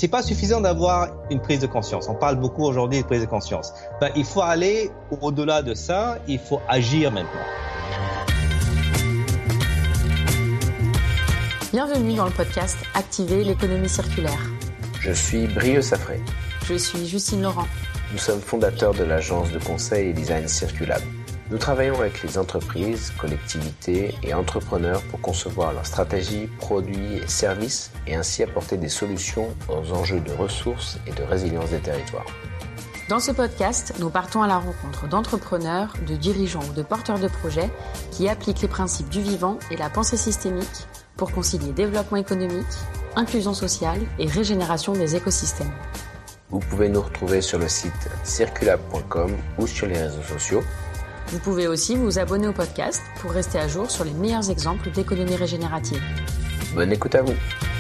c'est pas suffisant d'avoir une prise de conscience. On parle beaucoup aujourd'hui de prise de conscience. Il faut aller au-delà de ça, il faut agir maintenant. Bienvenue dans le podcast Activer l'économie circulaire. Je suis Brieux Safré. Je suis Justine Laurent. Nous sommes fondateurs de l'agence de conseil et design Circulab. Nous travaillons avec les entreprises, collectivités et entrepreneurs pour concevoir leurs stratégies, produits et services et ainsi apporter des solutions aux enjeux de ressources et de résilience des territoires. Dans ce podcast, nous partons à la rencontre d'entrepreneurs, de dirigeants ou de porteurs de projets qui appliquent les principes du vivant et la pensée systémique pour concilier développement économique, inclusion sociale et régénération des écosystèmes. Vous pouvez nous retrouver sur le site circulab.com ou sur les réseaux sociaux. Vous pouvez aussi vous abonner au podcast pour rester à jour sur les meilleurs exemples d'économie régénérative. Bonne écoute à vous.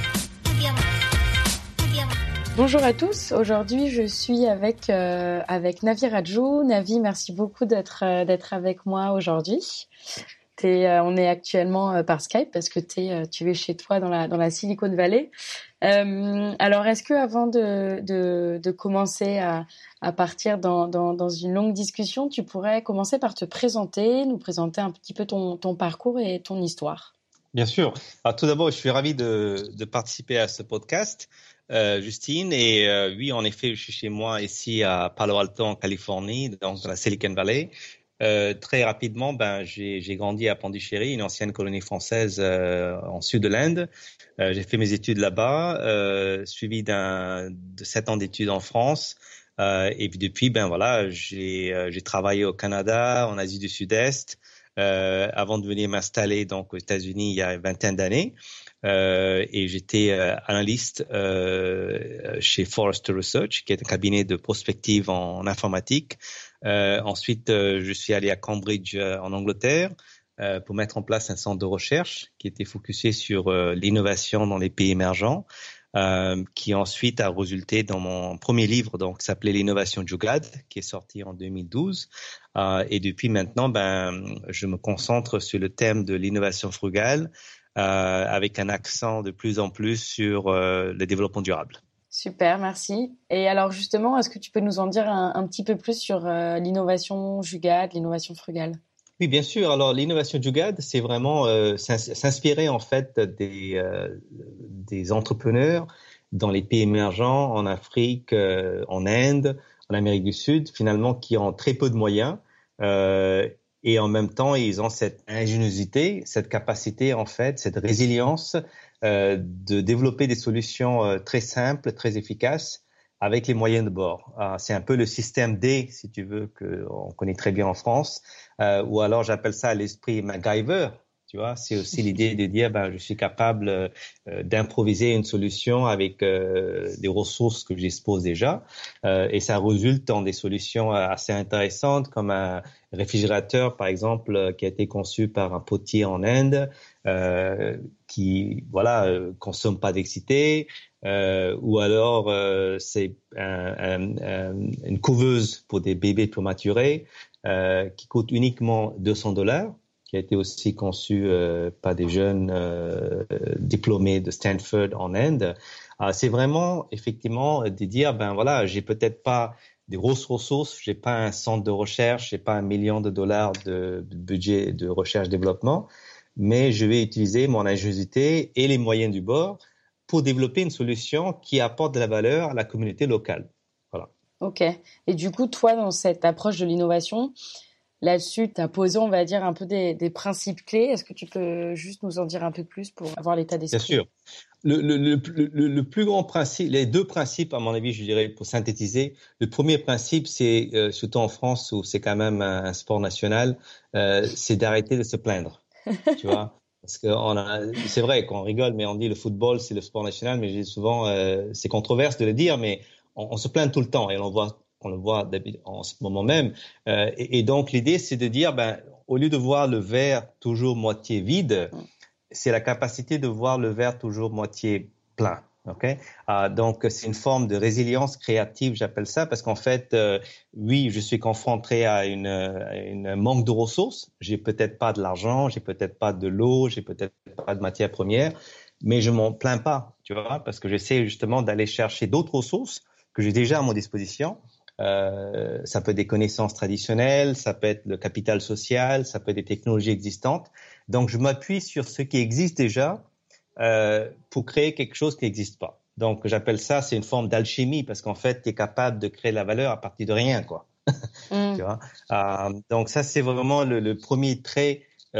Bonjour à tous. Aujourd'hui, je suis avec Navi Radjou. Navi, merci beaucoup d'être avec moi aujourd'hui. On est actuellement par Skype parce que tu es chez toi dans la Silicon Valley. Alors, est-ce que avant de commencer à partir dans une longue discussion, tu pourrais commencer par te présenter, nous présenter un petit peu ton parcours et ton histoire? Bien sûr. Alors, tout d'abord, je suis ravi de participer à ce podcast, Justine. Et oui, en effet, je suis chez moi ici à Palo Alto, en Californie, dans la Silicon Valley. Très rapidement, j'ai grandi à Pondichéry, une ancienne colonie française en sud de l'Inde. J'ai fait mes études là-bas, suivi de 7 ans d'études en France. Et puis depuis, j'ai travaillé au Canada, en Asie du Sud-Est, avant de venir m'installer donc aux États-Unis il y a une vingtaine d'années. Et j'étais analyste chez Forrester Research, qui est un cabinet de prospective en informatique. Ensuite, je suis allé à Cambridge en Angleterre pour mettre en place un centre de recherche qui était focusé sur l'innovation dans les pays émergents, qui ensuite a résulté dans mon premier livre, donc qui s'appelait L'innovation Jugaad, qui est sorti en 2012. Et depuis maintenant, je me concentre sur le thème de l'innovation frugale, avec un accent de plus en plus sur le développement durable. Super, merci. Et alors justement, est-ce que tu peux nous en dire un petit peu plus sur l'innovation Jugaad, l'innovation frugale? Oui, bien sûr. Alors l'innovation Jugaad, c'est vraiment s'inspirer en fait des entrepreneurs dans les pays émergents, en Afrique, en Inde, en Amérique du Sud, finalement qui ont très peu de moyens. Et en même temps, ils ont cette ingéniosité, cette capacité, en fait, cette résilience de développer des solutions très simples, très efficaces avec les moyens de bord. C'est un peu le système D, si tu veux, qu'on connaît très bien en France, ou alors j'appelle ça l'esprit MacGyver. Tu vois, c'est aussi l'idée de dire, je suis capable d'improviser une solution avec des ressources que j'expose déjà, et ça résulte en des solutions assez intéressantes, comme un réfrigérateur, par exemple, qui a été conçu par un potier en Inde, qui consomme pas d'électricité, ou alors c'est une couveuse pour des bébés prématurés qui coûte uniquement $200. Qui a été aussi conçu par des jeunes diplômés de Stanford en Inde. C'est vraiment effectivement de dire j'ai peut-être pas des grosses ressources, j'ai pas un centre de recherche, j'ai pas $1 million de budget de recherche-développement, mais je vais utiliser mon ingéniosité et les moyens du bord pour développer une solution qui apporte de la valeur à la communauté locale. Voilà. Ok. Et du coup, toi, dans cette approche de l'innovation, là-dessus, tu as posé, on va dire, un peu des principes clés. Est-ce que tu peux juste nous en dire un peu plus pour avoir l'état d'esprit? Bien sûr. Le plus grand principe, les deux principes, à mon avis, je dirais, pour synthétiser. Le premier principe, c'est, surtout en France, où c'est quand même un sport national, c'est d'arrêter de se plaindre. Tu vois? Parce que c'est vrai qu'on rigole, mais on dit le football, c'est le sport national, mais je dis souvent, c'est controverse de le dire, mais on se plaint tout le temps et on le voit en ce moment même. Et donc, l'idée, c'est de dire, au lieu de voir le verre toujours moitié vide, c'est la capacité de voir le verre toujours moitié plein. Okay? Donc, c'est une forme de résilience créative, j'appelle ça, parce qu'en fait, oui, je suis confronté à une manque de ressources. J'ai peut-être pas de l'argent, j'ai peut-être pas de l'eau, j'ai peut-être pas de matières premières, mais je m'en plains pas, tu vois, parce que j'essaie justement d'aller chercher d'autres ressources que j'ai déjà à mon disposition. Ça peut être des connaissances traditionnelles, ça peut être le capital social, ça peut être des technologies existantes. Donc, je m'appuie sur ce qui existe déjà pour créer quelque chose qui n'existe pas. Donc, j'appelle ça, c'est une forme d'alchimie parce qu'en fait, tu es capable de créer de la valeur à partir de rien, quoi. Tu vois. Donc, ça, c'est vraiment le premier trait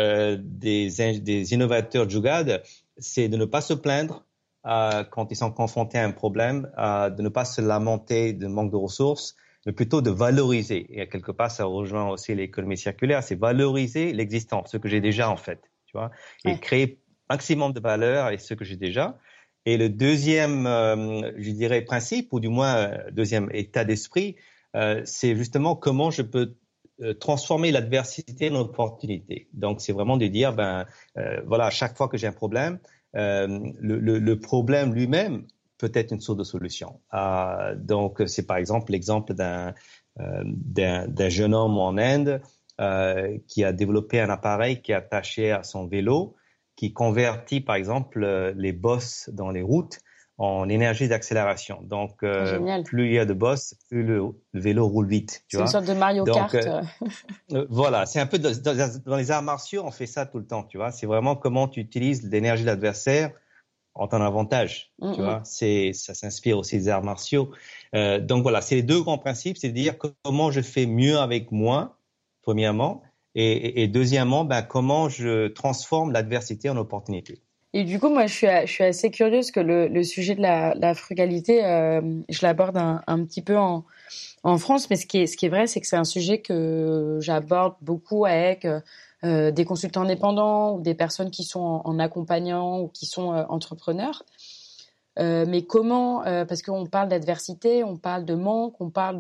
des innovateurs Jugaad, c'est de ne pas se plaindre quand ils sont confrontés à un problème, de ne pas se lamenter de manque de ressources, mais plutôt de valoriser. Et quelque part, ça rejoint aussi l'économie circulaire, c'est valoriser l'existant, ce que j'ai déjà en fait, tu vois, et créer maximum de valeur avec ce que j'ai déjà. Et le deuxième, je dirais, principe, ou du moins deuxième état d'esprit, c'est justement comment je peux transformer l'adversité en opportunité. Donc, c'est vraiment de dire, voilà, à chaque fois que j'ai un problème, le problème lui-même peut être une source de solution. Donc, c'est par exemple l'exemple d'un jeune homme en Inde qui a développé un appareil qui est attaché à son vélo, qui convertit par exemple les bosses dans les routes en énergie d'accélération. Donc, plus il y a de bosses, plus le vélo roule vite. C'est une sorte de Mario Kart. Voilà, c'est un peu dans les arts martiaux, on fait ça tout le temps, tu vois. C'est vraiment comment tu utilises l'énergie de l'adversaire en ton avantage, tu vois. Ça s'inspire aussi des arts martiaux. Donc voilà, c'est les deux grands principes, c'est de dire comment je fais mieux avec moins, premièrement, et deuxièmement, comment je transforme l'adversité en opportunité. Et du coup, moi, je suis assez curieuse que le sujet de la frugalité, je l'aborde un petit peu en France, mais ce qui est vrai, c'est que c'est un sujet que j'aborde beaucoup avec des consultants indépendants ou des personnes qui sont en accompagnant ou qui sont entrepreneurs. Mais comment, parce qu'on parle d'adversité, on parle de manque, on parle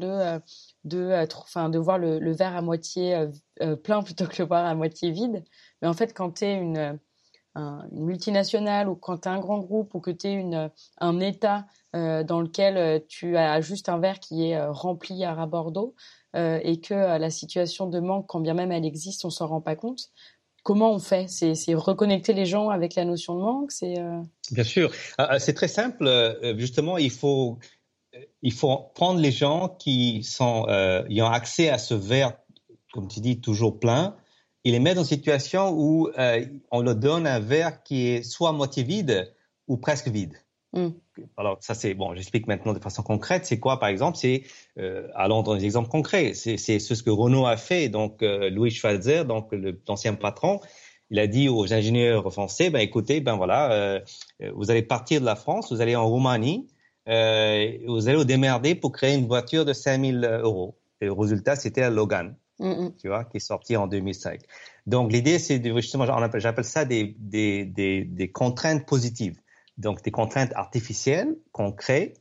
de voir le verre à moitié plein plutôt que le voir à moitié vide. Mais en fait, quand tu es une multinationale ou quand tu es un grand groupe ou que tu es un État dans lequel tu as juste un verre qui est rempli à ras bord d'eau et que la situation de manque, quand bien même elle existe, on s'en rend pas compte. Comment on fait ? C'est reconnecter les gens avec la notion de manque. Bien sûr. C'est très simple. Justement, il faut prendre les gens qui ont accès à ce verre, comme tu dis, toujours plein, et les mettre dans une situation où on leur donne un verre qui est soit à moitié vide ou presque vide. Alors ça c'est bon, j'explique maintenant de façon concrète. C'est quoi par exemple ? C'est allons dans des exemples concrets. C'est ce que Renault a fait. Donc Louis Schweitzer, donc l'ancien patron, il a dit aux ingénieurs français, écoutez, voilà, vous allez partir de la France, vous allez en Roumanie, vous allez vous démerder pour créer une voiture de 5 000 €. Et le résultat c'était la Logan. Tu vois, qui est sorti en 2005. Donc, l'idée, c'est justement, j'appelle ça des contraintes positives. Donc, des contraintes artificielles qu'on crée,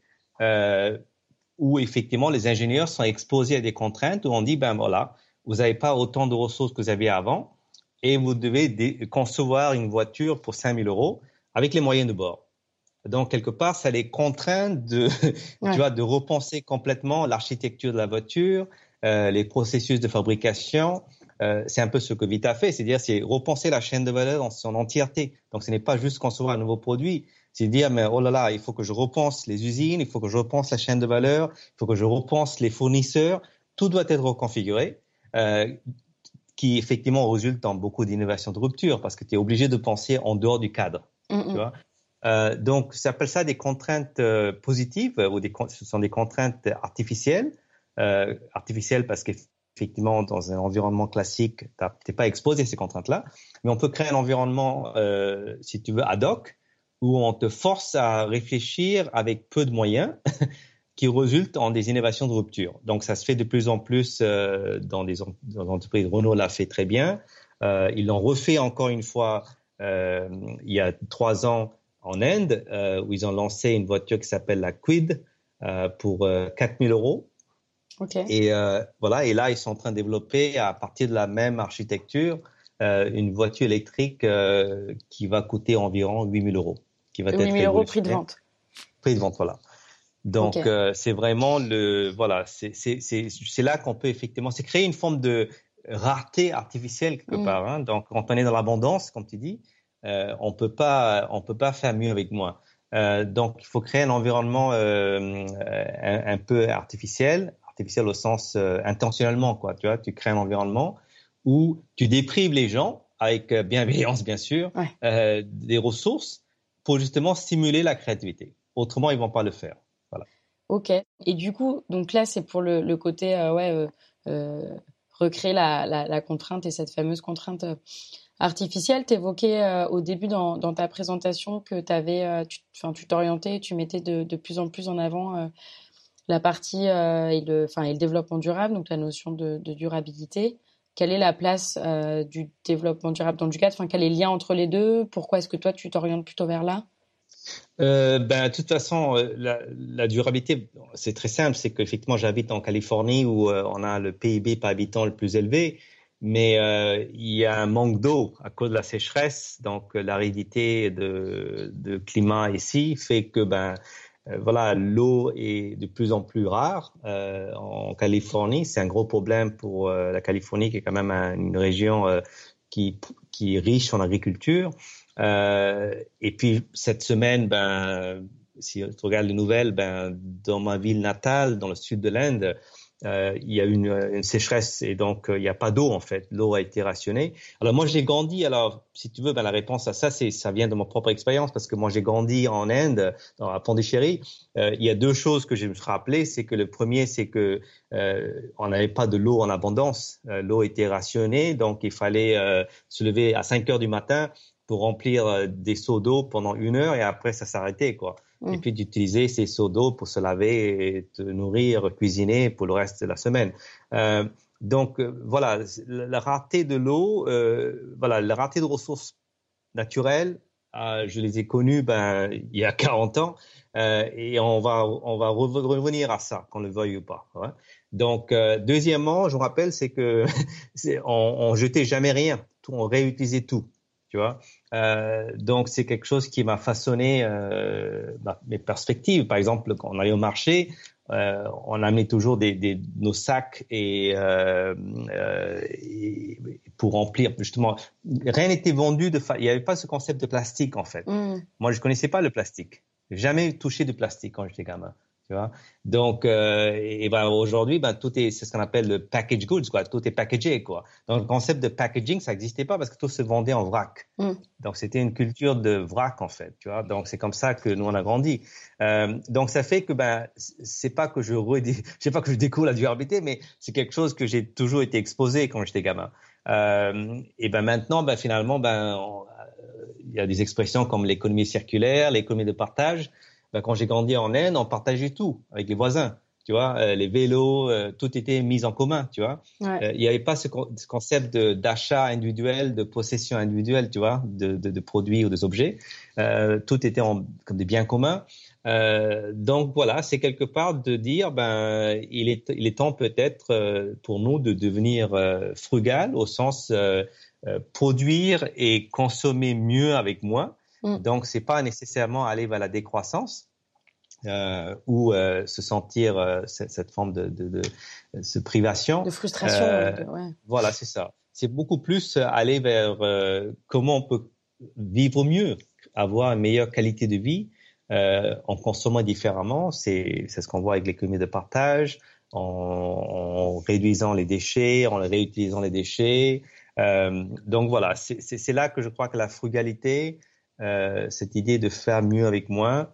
où effectivement, les ingénieurs sont exposés à des contraintes où on dit, voilà, vous n'avez pas autant de ressources que vous aviez avant et vous devez concevoir une voiture pour 5 000 € avec les moyens de bord. Donc, quelque part, ça les contraint tu vois, de repenser complètement l'architecture de la voiture, les processus de fabrication. C'est un peu ce que Vita fait, c'est-à-dire c'est repenser la chaîne de valeur dans son entièreté. Donc, ce n'est pas juste concevoir un nouveau produit, c'est dire, mais oh là là, il faut que je repense les usines, il faut que je repense la chaîne de valeur, il faut que je repense les fournisseurs. Tout doit être reconfiguré, qui effectivement résulte dans beaucoup d'innovations de rupture parce que tu es obligé de penser en dehors du cadre. Tu vois. Donc, ça s'appelle ça des contraintes positives ou ce sont des contraintes artificielles. Artificielles parce qu'effectivement, dans un environnement classique, tu n'es pas exposé à ces contraintes-là. Mais on peut créer un environnement, si tu veux, ad hoc, où on te force à réfléchir avec peu de moyens qui résultent en des innovations de rupture. Donc, ça se fait de plus en plus dans des entreprises. Renault l'a fait très bien. Ils l'ont refait encore une fois il y a 3 ans en Inde, où ils ont lancé une voiture qui s'appelle la Kwid pour 4 000 €. Okay. Et voilà, et là ils sont en train de développer à partir de la même architecture une voiture électrique qui va coûter environ 8 000 €, qui va être 8 000 € prix de vente. Prix de vente, voilà. Donc c'est vraiment c'est là qu'on peut effectivement, c'est créer une forme de rareté artificielle quelque part. Donc quand on est dans l'abondance, comme tu dis, on peut pas faire mieux avec moins. Donc, il faut créer un environnement un peu artificiel au sens intentionnellement, quoi. Tu vois, tu crées un environnement où tu déprives les gens avec bienveillance, bien sûr, des ressources pour justement stimuler la créativité. Autrement, ils vont pas le faire. Voilà. Ok. Et du coup, donc là, c'est pour le côté, recréer la contrainte et cette fameuse contrainte artificielle. T'évoquais au début dans ta présentation que tu t'orientais, tu mettais de plus en plus en avant la partie et le développement durable, donc la notion de durabilité. Quelle est la place du développement durable dans Jugaad? Enfin, quel est le lien entre les deux? Pourquoi est-ce que toi, tu t'orientes plutôt vers là? De toute façon, la durabilité, c'est très simple. C'est qu'effectivement, j'habite en Californie où on a le PIB par habitant le plus élevé, mais il y a un manque d'eau à cause de la sécheresse. Donc, l'aridité de climat ici fait que voilà, l'eau est de plus en plus rare en Californie. C'est un gros problème pour la Californie, qui est quand même une région qui est riche en agriculture. Et puis cette semaine, si tu regardes les nouvelles, dans ma ville natale, dans le sud de l'Inde, il y a une sécheresse et donc il n'y a pas d'eau en fait. L'eau a été rationnée. Alors moi j'ai grandi. Alors si tu veux, la réponse à ça, ça vient de mon propre expérience parce que moi j'ai grandi en Inde, dans la Pondichéry. Il y a deux choses que je me suis rappelé. C'est que le premier, c'est que on n'avait pas de l'eau en abondance. L'eau était rationnée, donc il fallait se lever à 5 heures du matin pour remplir des seaux d'eau pendant 1 heure et après ça s'arrêtait quoi. Et puis d'utiliser ces seaux d'eau pour se laver et te nourrir, cuisiner pour le reste de la semaine. Donc voilà, la rareté de l'eau, la rareté de ressources naturelles, je les ai connues il y a 40 ans et on va revenir à ça, qu'on le veuille ou pas. Ouais. Donc deuxièmement, je vous rappelle, c'est que on jetait jamais rien, on réutilisait tout. Tu vois, donc c'est quelque chose qui m'a façonné mes perspectives. Par exemple, quand on allait au marché, on amenait toujours nos sacs et pour remplir justement. Rien n'était vendu il n'y avait pas ce concept de plastique en fait. Moi, je connaissais pas le plastique. J'ai jamais touché de plastique quand j'étais gamin. Tu vois, donc aujourd'hui, c'est ce qu'on appelle le package goods, quoi. Tout est packagé, quoi. Donc le concept de packaging, ça n'existait pas parce que tout se vendait en vrac. Donc c'était une culture de vrac en fait, tu vois. Donc c'est comme ça que nous on a grandi. Donc ça fait que c'est pas que je découvre la durabilité, mais c'est quelque chose que j'ai toujours été exposé quand j'étais gamin. Et maintenant, finalement, il y a des expressions comme l'économie circulaire, l'économie de partage. Quand j'ai grandi en Inde, on partageait tout avec les voisins, tu vois, les vélos, tout était mis en commun, tu vois. Il n'y avait pas ce concept d'achat individuel, de possession individuelle, tu vois, de produits ou des objets. Tout était comme des biens communs. Donc voilà, c'est quelque part de dire, il est temps peut-être pour nous de devenir frugal au sens produire et consommer mieux avec moins. Donc, c'est pas nécessairement aller vers la décroissance ou se sentir cette forme de privation. De frustration. Voilà, c'est ça. C'est beaucoup plus aller vers comment on peut vivre mieux, avoir une meilleure qualité de vie en consommant différemment. C'est ce qu'on voit avec l'économie de partage, en réduisant les déchets, en réutilisant les déchets. Donc voilà, c'est là que je crois que la frugalité, cette idée de faire mieux avec moins.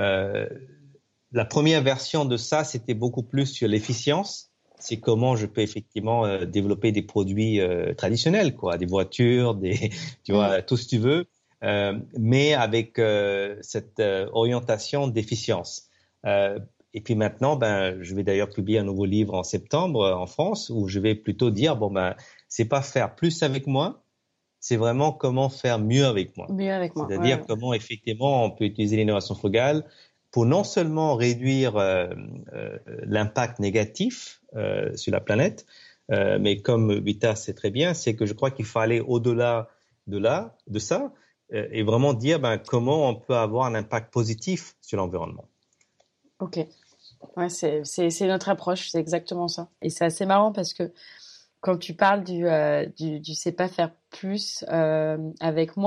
La première version de ça, c'était beaucoup plus sur l'efficience. C'est comment je peux effectivement développer des produits traditionnels, quoi, des voitures, tu vois, tout ce que tu veux, mais avec cette orientation d'efficience. Et puis maintenant, je vais d'ailleurs publier un nouveau livre en septembre en France où je vais plutôt dire c'est pas faire plus avec moins. C'est vraiment comment faire mieux avec moi. Mieux avec moi. C'est-à-dire comment effectivement on peut utiliser l'innovation frugale pour non seulement réduire l'impact négatif sur la planète, mais comme Vita sait très bien, c'est que je crois qu'il faut aller au-delà de ça et vraiment dire comment on peut avoir un impact positif sur l'environnement. Ok. Ouais, c'est notre approche, c'est exactement ça. Et c'est assez marrant parce que quand tu parles du c'est pas faire plus avec moins,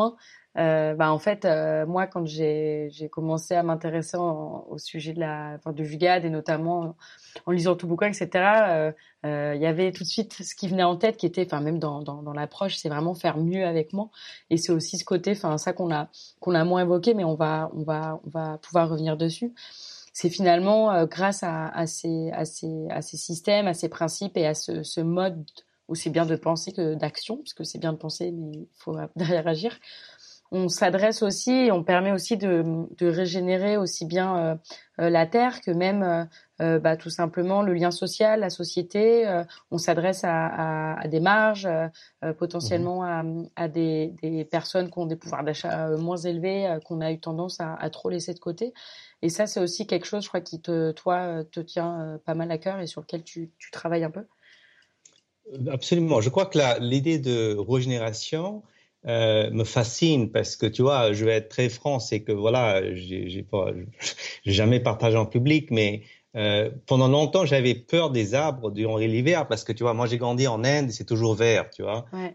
En fait, moi, quand j'ai commencé à m'intéresser au sujet du Jugad et notamment en lisant tout bouquin, etc. Il y avait tout de suite ce qui venait en tête, qui était, même dans l'approche, c'est vraiment faire mieux avec moins. Et c'est aussi ce côté, ça qu'on a moins évoqué, mais on va pouvoir revenir dessus. C'est finalement grâce à ces systèmes, à ces principes et à ce mode où c'est bien de penser que d'action, parce que c'est bien de penser, mais il faut derrière agir. On s'adresse aussi et on permet aussi de régénérer aussi bien la terre que même tout simplement le lien social, la société. On s'adresse à des marges, potentiellement à des personnes qui ont des pouvoirs d'achat moins élevés, qu'on a eu tendance à trop laisser de côté. Et ça, c'est aussi quelque chose, je crois, qui te tient pas mal à cœur et sur lequel tu travailles un peu. Absolument. Je crois que l'idée de régénération me fascine parce que tu vois, je vais être très franc, c'est que voilà, j'ai jamais partagé en public, mais pendant longtemps j'avais peur des arbres durant l'hiver parce que tu vois, moi j'ai grandi en Inde, c'est toujours vert, tu vois. Ouais.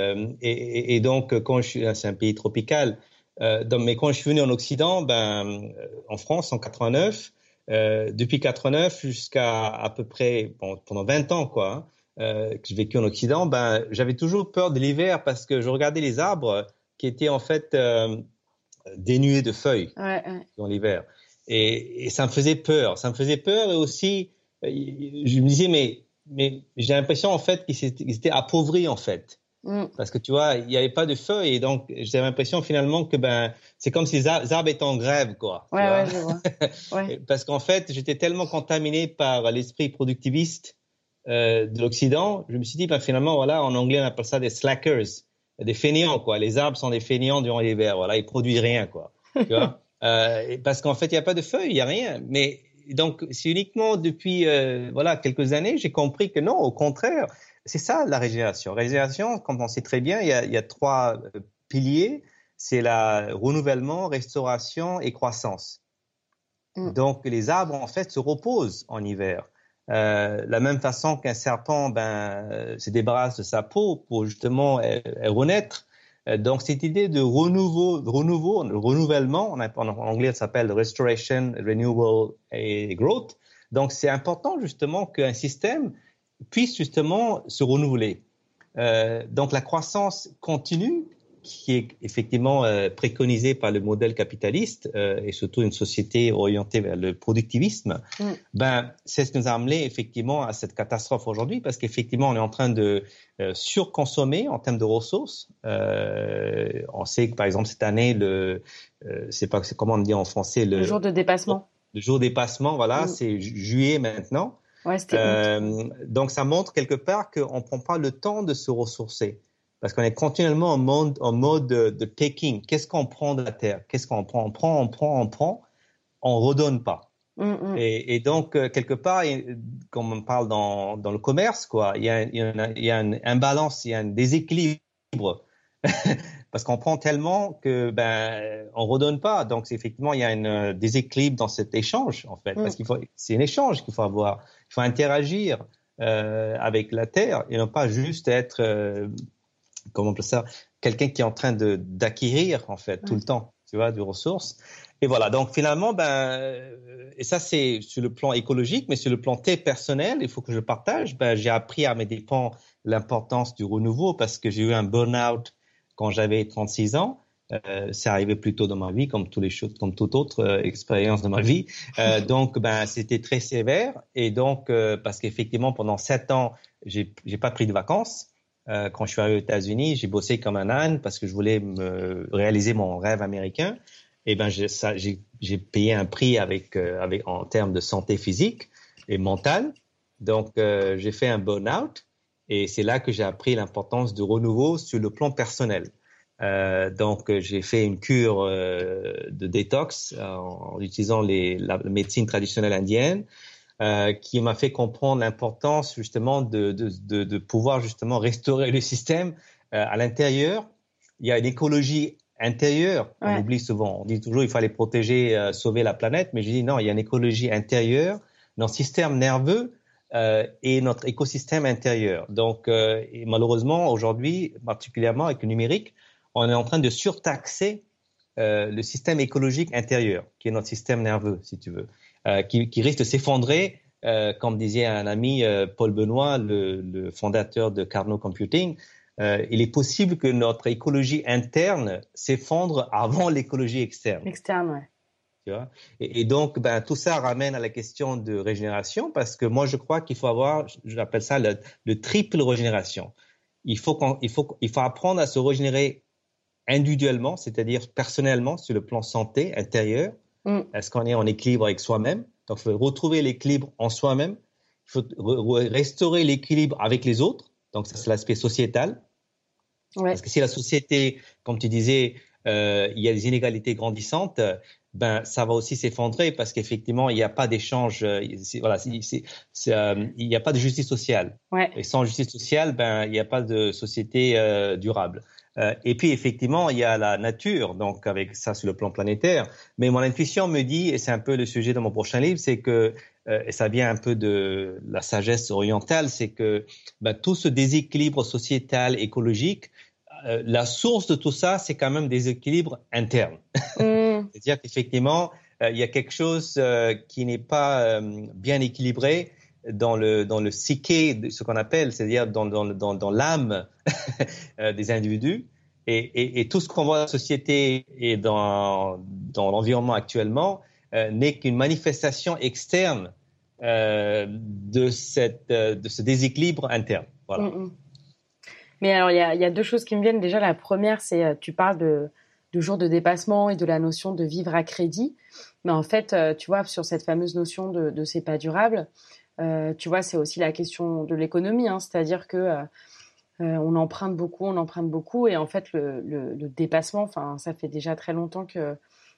Et donc c'est un pays tropical, mais quand je suis venu en Occident, en France en 89, depuis 89 jusqu'à à peu près pendant 20 ans quoi. Que j'ai vécu en Occident, j'avais toujours peur de l'hiver parce que je regardais les arbres qui étaient en fait dénués de feuilles dans l'hiver. Et ça me faisait peur. Ça me faisait peur et aussi, je me disais, mais j'ai l'impression en fait qu'ils étaient appauvris en fait. Parce que tu vois, il n'y avait pas de feuilles et donc j'ai l'impression finalement que c'est comme si les arbres étaient en grève quoi. Ouais, je vois. Ouais. Parce qu'en fait, j'étais tellement contaminé par l'esprit productiviste de l'Occident, je me suis dit, finalement, voilà, en anglais, on appelle ça des slackers, des fainéants, quoi. Les arbres sont des fainéants durant l'hiver, voilà, ils produisent rien, quoi. Tu vois? Parce qu'en fait, il n'y a pas de feuilles, il n'y a rien. Mais donc, c'est uniquement depuis, quelques années, j'ai compris que non, au contraire, c'est ça la régénération. Régénération, comme on sait très bien, il y a trois piliers. C'est la renouvellement, restauration et croissance. Donc, les arbres, en fait, se reposent en hiver. La même façon qu'un serpent se débarrasse de sa peau pour justement renaître. Donc cette idée de renouvellement, en anglais ça s'appelle restoration, renewal et growth. Donc c'est important justement qu'un système puisse justement se renouveler. Donc la croissance continue, qui est effectivement préconisée par le modèle capitaliste et surtout une société orientée vers le productivisme, c'est ce qui nous a amené effectivement à cette catastrophe aujourd'hui parce qu'effectivement on est en train de surconsommer en termes de ressources. On sait que par exemple cette année c'est comment on dit en français le jour de dépassement. Le jour de dépassement, voilà, c'est juillet maintenant. Ouais, c'était donc ça montre quelque part qu'on prend pas le temps de se ressourcer. Parce qu'on est continuellement en mode de taking. Qu'est-ce qu'on prend de la terre? Qu'est-ce qu'on prend? On prend. On redonne pas. Et donc, quelque part, comme on parle dans le commerce, quoi, il y a un imbalance, il y a un déséquilibre. Parce qu'on prend tellement que, on redonne pas. Donc, effectivement, il y a un déséquilibre dans cet échange, en fait. Parce c'est un échange qu'il faut avoir. Il faut interagir, avec la terre et non pas juste être, comment on peut ça, quelqu'un qui est en train d'acquérir en fait tout le temps, tu vois, des ressources. Et voilà, donc finalement, et ça c'est sur le plan écologique, mais sur le plan personnel, il faut que je partage. J'ai appris à mes dépens l'importance du renouveau parce que j'ai eu un burn-out quand j'avais 36 ans. C'est arrivé plus tôt dans ma vie, comme toute autre expérience de ma vie. Donc, c'était très sévère. Et donc, parce qu'effectivement, pendant 7 ans, j'ai pas pris de vacances. Quand je suis arrivé aux États-Unis, j'ai bossé comme un âne parce que je voulais me réaliser mon rêve américain. Et j'ai payé un prix en termes de santé physique et mentale. Donc, j'ai fait un burn-out et c'est là que j'ai appris l'importance du renouveau sur le plan personnel. Donc, j'ai fait une cure de détox en utilisant la médecine traditionnelle indienne. Qui m'a fait comprendre l'importance justement de pouvoir justement restaurer le système à l'intérieur. Il y a une écologie intérieure, on oublie souvent. On dit toujours il fallait protéger, sauver la planète, mais je dis non, il y a une écologie intérieure, notre système nerveux et notre écosystème intérieur. Donc, et malheureusement aujourd'hui, particulièrement avec le numérique, on est en train de surtaxer le système écologique intérieur, qui est notre système nerveux, si tu veux, qui risque de s'effondrer, comme disait un ami, Paul Benoît, le fondateur de Carnot Computing. Il est possible que notre écologie interne s'effondre avant l'écologie externe. Externe, ouais. Tu vois? Et donc, tout ça ramène à la question de régénération, parce que moi, je crois qu'il faut avoir, j'appelle ça le triple régénération. Il faut apprendre à se régénérer individuellement, c'est-à-dire personnellement, sur le plan santé intérieur. Est-ce qu'on est en équilibre avec soi-même? Donc, il faut retrouver l'équilibre en soi-même. Il faut restaurer l'équilibre avec les autres. Donc, ça, c'est l'aspect sociétal. Ouais. Parce que si la société, comme tu disais, il y a des inégalités grandissantes, ça va aussi s'effondrer parce qu'effectivement, il n'y a pas d'échange, il n'y a pas de justice sociale. Ouais. Et sans justice sociale, il n'y a pas de société durable. Et puis, effectivement, il y a la nature, donc avec ça sur le plan planétaire. Mais mon intuition me dit, et c'est un peu le sujet de mon prochain livre, c'est que, et ça vient un peu de la sagesse orientale, c'est que tout ce déséquilibre sociétal, écologique, la source de tout ça, c'est quand même des équilibres internes. C'est-à-dire qu'effectivement, il y a quelque chose qui n'est pas bien équilibré dans le psyché, ce qu'on appelle, c'est-à-dire dans l'âme des individus. Et tout ce qu'on voit dans la société et dans l'environnement actuellement n'est qu'une manifestation externe de ce déséquilibre interne. Voilà. Mais alors, il y a deux choses qui me viennent. Déjà, la première, c'est tu parles de jours de dépassement et de la notion de vivre à crédit. Mais en fait, tu vois, sur cette fameuse notion de c'est pas durable, tu vois, c'est aussi la question de l'économie, hein, c'est-à-dire que on emprunte beaucoup, et en fait, le dépassement, enfin, ça fait déjà très longtemps que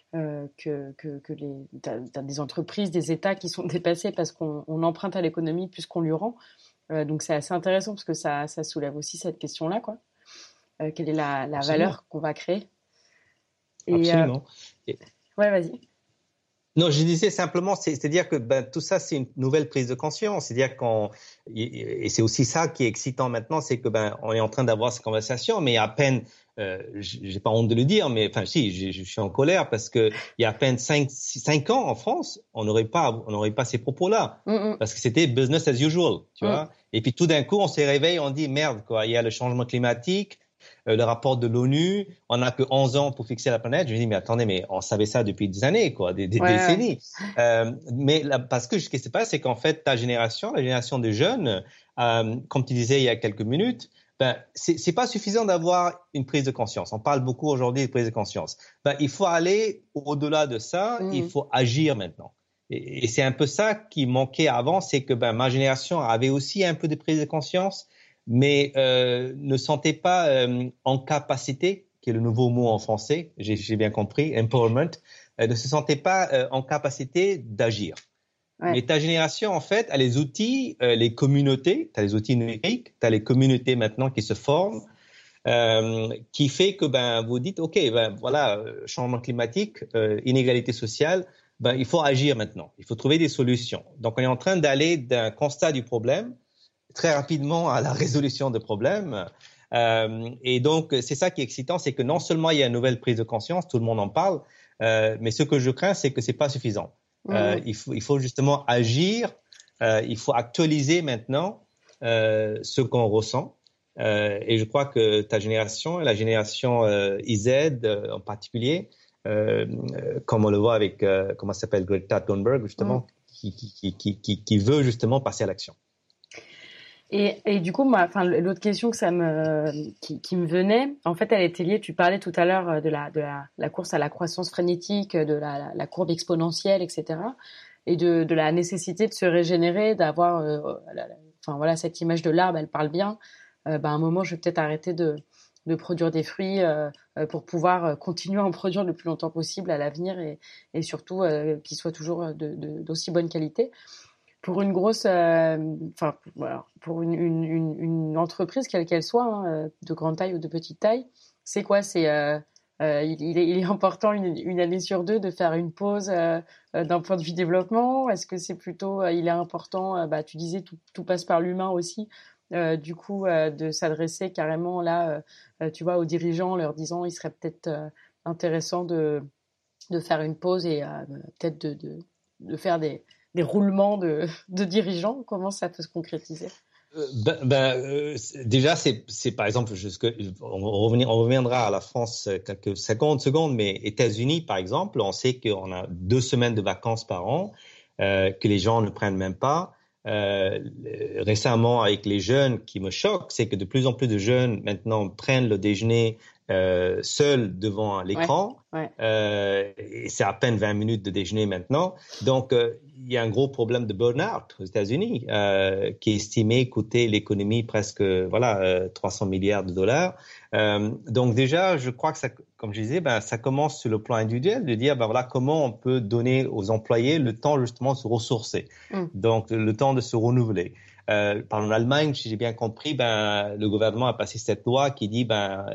t'as des entreprises, des États qui sont dépassés parce qu'on emprunte à l'économie plus qu'on lui rend. Donc c'est assez intéressant parce que ça soulève aussi cette question-là, quoi. Quelle est la valeur qu'on va créer? Absolument. Ouais, vas-y. Non, je disais simplement, c'est-à-dire que tout ça, c'est une nouvelle prise de conscience. C'est-à-dire et c'est aussi ça qui est excitant maintenant, c'est que on est en train d'avoir cette conversation, mais à peine, j'ai pas honte de le dire, mais enfin si, je suis en colère parce que il y a à peine 5 ans en France, on n'aurait pas ces propos-là, parce que c'était business as usual, tu vois. Et puis tout d'un coup, on se réveille, on dit merde, quoi. Il y a le changement climatique. Le rapport de l'ONU, on n'a que 11 ans pour fixer la planète. Je me dis, mais attendez, mais on savait ça depuis des années, quoi, des décennies. Mais parce que ce qui se passe, c'est qu'en fait, la génération de jeunes, comme tu disais il y a quelques minutes, c'est pas suffisant d'avoir une prise de conscience. On parle beaucoup aujourd'hui de prise de conscience. Il faut aller au-delà de ça, il faut agir maintenant. Et c'est un peu ça qui manquait avant, c'est que ma génération avait aussi un peu de prise de conscience, mais ne sentait pas en capacité, qui est le nouveau mot en français, j'ai bien compris, empowerment, ne se sentait pas en capacité d'agir. Ouais. Mais ta génération, en fait, a les outils, les communautés, tu as les outils numériques, tu as les communautés maintenant qui se forment, qui fait que vous dites, OK, voilà, changement climatique, inégalité sociale, il faut agir maintenant, il faut trouver des solutions. Donc, on est en train d'aller d'un constat du problème très rapidement à la résolution de problèmes. Et donc, c'est ça qui est excitant, c'est que non seulement il y a une nouvelle prise de conscience, tout le monde en parle, mais ce que je crains, c'est que c'est pas suffisant. Il faut justement agir, il faut actualiser maintenant ce qu'on ressent. Et je crois que ta génération, la génération Z en particulier, comme on le voit avec, comment ça s'appelle, Greta Thunberg, justement, qui veut justement passer à l'action. Et du coup, l'autre question qui me venait, en fait, elle était liée. Tu parlais tout à l'heure de la course à la croissance frénétique, de la courbe exponentielle, etc., et de la nécessité de se régénérer, d'avoir, cette image de l'arbre, elle parle bien. À un moment, je vais peut-être arrêter de produire des fruits pour pouvoir continuer à en produire le plus longtemps possible à l'avenir et surtout qu'ils soient toujours d'aussi bonne qualité. Pour une grosse, pour une entreprise quelle qu'elle soit, hein, de grande taille ou de petite taille, c'est quoi? C'est il est important une année sur deux de faire une pause d'un point de vue développement. Est-ce que c'est plutôt il est important, tu disais tout passe par l'humain aussi, du coup, de s'adresser carrément là, tu vois, aux dirigeants, en leur disant, il serait peut-être intéressant de faire une pause et peut-être de faire des roulements de dirigeants. Comment ça peut se concrétiser? Déjà, c'est par exemple, on reviendra à la France quelques 50 secondes, mais États-Unis, par exemple, on sait qu'on a 2 semaines de vacances par an, que les gens ne prennent même pas. Récemment, avec les jeunes, qui me choque, c'est que de plus en plus de jeunes maintenant prennent le déjeuner seuls devant l'écran. Ouais. Et c'est à peine 20 minutes de déjeuner maintenant. Donc, il y a un gros problème de burn-out aux États-Unis, qui est estimé coûter l'économie presque 300 milliards de dollars. Donc déjà, je crois que ça, comme je disais, ça commence sur le plan individuel, de dire comment on peut donner aux employés le temps justement de se ressourcer, donc le temps de se renouveler. En Allemagne, si j'ai bien compris, le gouvernement a passé cette loi qui dit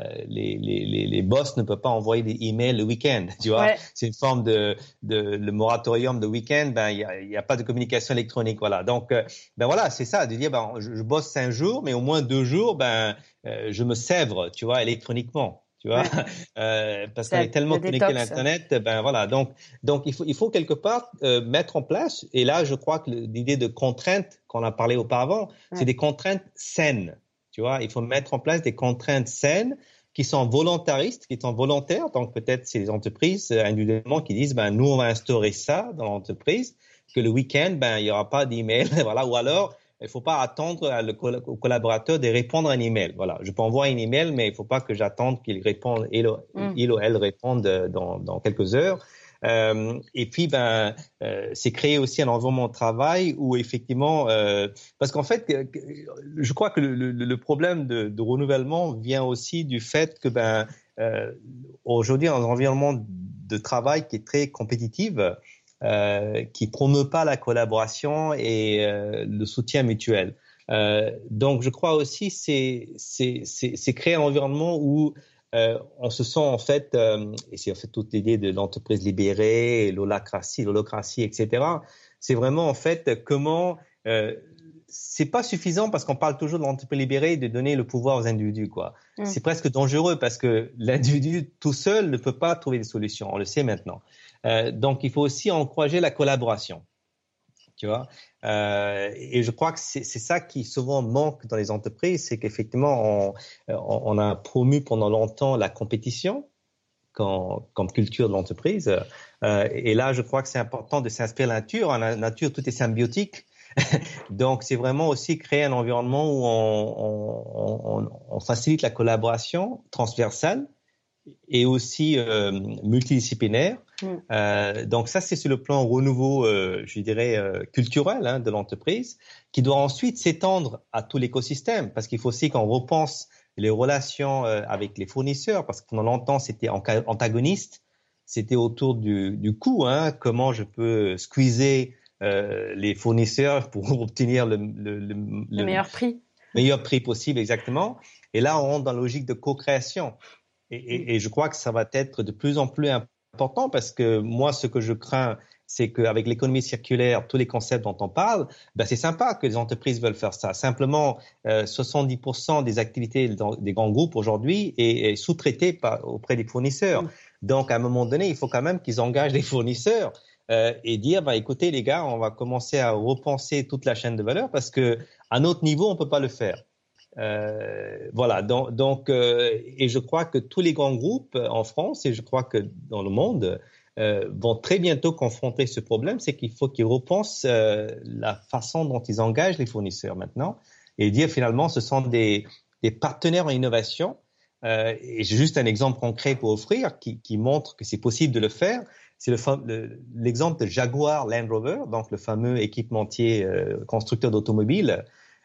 les boss ne peuvent pas envoyer des emails le week-end. Tu vois, c'est une forme le moratorium de week-end. Il y a pas de communication électronique. Voilà. Donc voilà, c'est ça, de dire je bosse 5 jours, mais au moins 2 jours, je me sèvre, tu vois, électroniquement. Tu vois, parce qu'on est tellement connecté à l'internet, donc il faut quelque part mettre en place. Et là, je crois que l'idée de contraintes qu'on a parlé auparavant, c'est des contraintes saines. Tu vois, il faut mettre en place des contraintes saines qui sont volontaristes, qui sont volontaires. Donc peut-être c'est les entreprises individuellement qui disent nous on va instaurer ça dans l'entreprise, que le week-end il y aura pas d'email, voilà, ou alors il faut pas attendre au collaborateur de répondre à un email. Voilà, je peux envoyer un email, mais il faut pas que j'attende qu'il réponde, il ou elle réponde dans quelques heures. Et puis c'est créer aussi un environnement de travail où effectivement, parce qu'en fait, je crois que le problème de renouvellement vient aussi du fait que aujourd'hui dans un environnement de travail qui est très compétitif, qui promeut pas la collaboration et le soutien mutuel. Donc, je crois aussi c'est créer un environnement où on se sent en fait, et c'est en fait toute l'idée de l'entreprise libérée, l'holacratie, etc. C'est vraiment en fait comment c'est pas suffisant parce qu'on parle toujours de l'entreprise libérée de donner le pouvoir aux individus, quoi. C'est presque dangereux parce que l'individu tout seul ne peut pas trouver des solutions. On le sait maintenant. Donc, il faut aussi encourager la collaboration, tu vois. Et je crois que c'est ça qui souvent manque dans les entreprises, c'est qu'effectivement, on a promu pendant longtemps la compétition comme culture de l'entreprise. Et là, je crois que c'est important de s'inspirer de la nature. En nature, tout est symbiotique. Donc, c'est vraiment aussi créer un environnement où on facilite la collaboration transversale et aussi multidisciplinaire. Donc ça, c'est sur le plan renouveau, je dirais, culturel de l'entreprise, qui doit ensuite s'étendre à tout l'écosystème, parce qu'il faut aussi qu'on repense les relations avec les fournisseurs, parce que pendant longtemps, c'était antagoniste, c'était autour du coût, comment je peux squeezer les fournisseurs pour obtenir le meilleur prix. Meilleur prix possible, exactement. Et là, on rentre dans la logique de co-création. Et je crois que ça va être de plus en plus important parce que moi, ce que je crains, c'est qu'avec l'économie circulaire, tous les concepts dont on parle, c'est sympa que les entreprises veulent faire ça. Simplement, 70% des activités des grands groupes aujourd'hui est sous-traité auprès des fournisseurs. Donc, à un moment donné, il faut quand même qu'ils engagent les fournisseurs et dire, écoutez les gars, on va commencer à repenser toute la chaîne de valeur parce que à notre niveau, on peut pas le faire. Voilà, donc et je crois que tous les grands groupes en France et je crois que dans le monde vont très bientôt confronter ce problème, c'est qu'il faut qu'ils repensent la façon dont ils engagent les fournisseurs maintenant et dire finalement ce sont des partenaires en innovation. Et j'ai juste un exemple concret pour offrir qui montre que c'est possible de le faire. C'est l'exemple de Jaguar Land Rover, donc le fameux équipementier constructeur d'automobiles.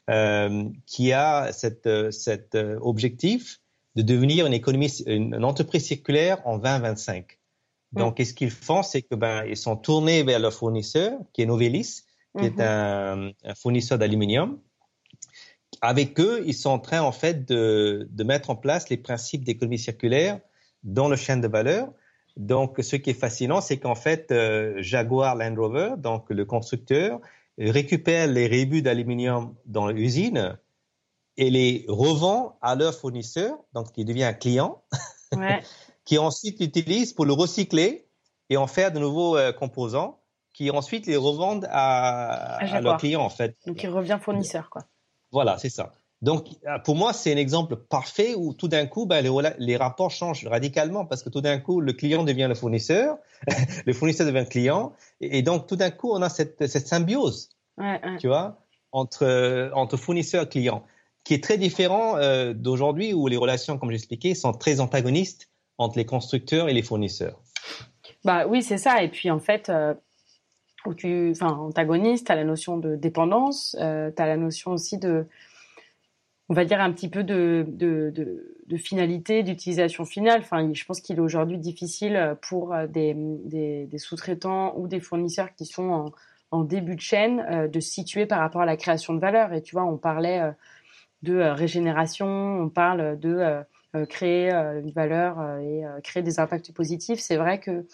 Qui a cet objectif de devenir une entreprise circulaire en 2025. Donc, qu'est-ce qu'ils font, c'est que ils sont tournés vers leur fournisseur, qui est Novelis, qui est un fournisseur d'aluminium. Avec eux, ils sont en train en fait de mettre en place les principes d'économie circulaire dans le chaîne de valeur. Donc, ce qui est fascinant, c'est qu'en fait, Jaguar Land Rover, donc le constructeur, récupère les rébus d'aluminium dans l'usine et les revend à leur fournisseur, donc qui devient un client, qui ensuite l'utilise pour le recycler et en faire de nouveaux composants, qui ensuite les revendent à leurs clients en fait. Donc il revient fournisseur, quoi. Voilà, c'est ça. Donc pour moi, c'est un exemple parfait où tout d'un coup, les rapports changent radicalement parce que tout d'un coup, le client devient le fournisseur, le fournisseur devient le client, et donc tout d'un coup, on a cette symbiose, tu vois, entre fournisseur et client, qui est très différent d'aujourd'hui où les relations, comme j'expliquais, sont très antagonistes entre les constructeurs et les fournisseurs. Bah oui, c'est ça. Et puis en fait, antagoniste, t'as la notion de dépendance, t'as la notion aussi de, on va dire un petit peu de finalité, d'utilisation finale. Enfin, je pense qu'il est aujourd'hui difficile pour des sous-traitants ou des fournisseurs qui sont en début de chaîne de se situer par rapport à la création de valeur. Et tu vois, on parlait de régénération, on parle de créer une valeur et créer des impacts positifs. C'est vrai que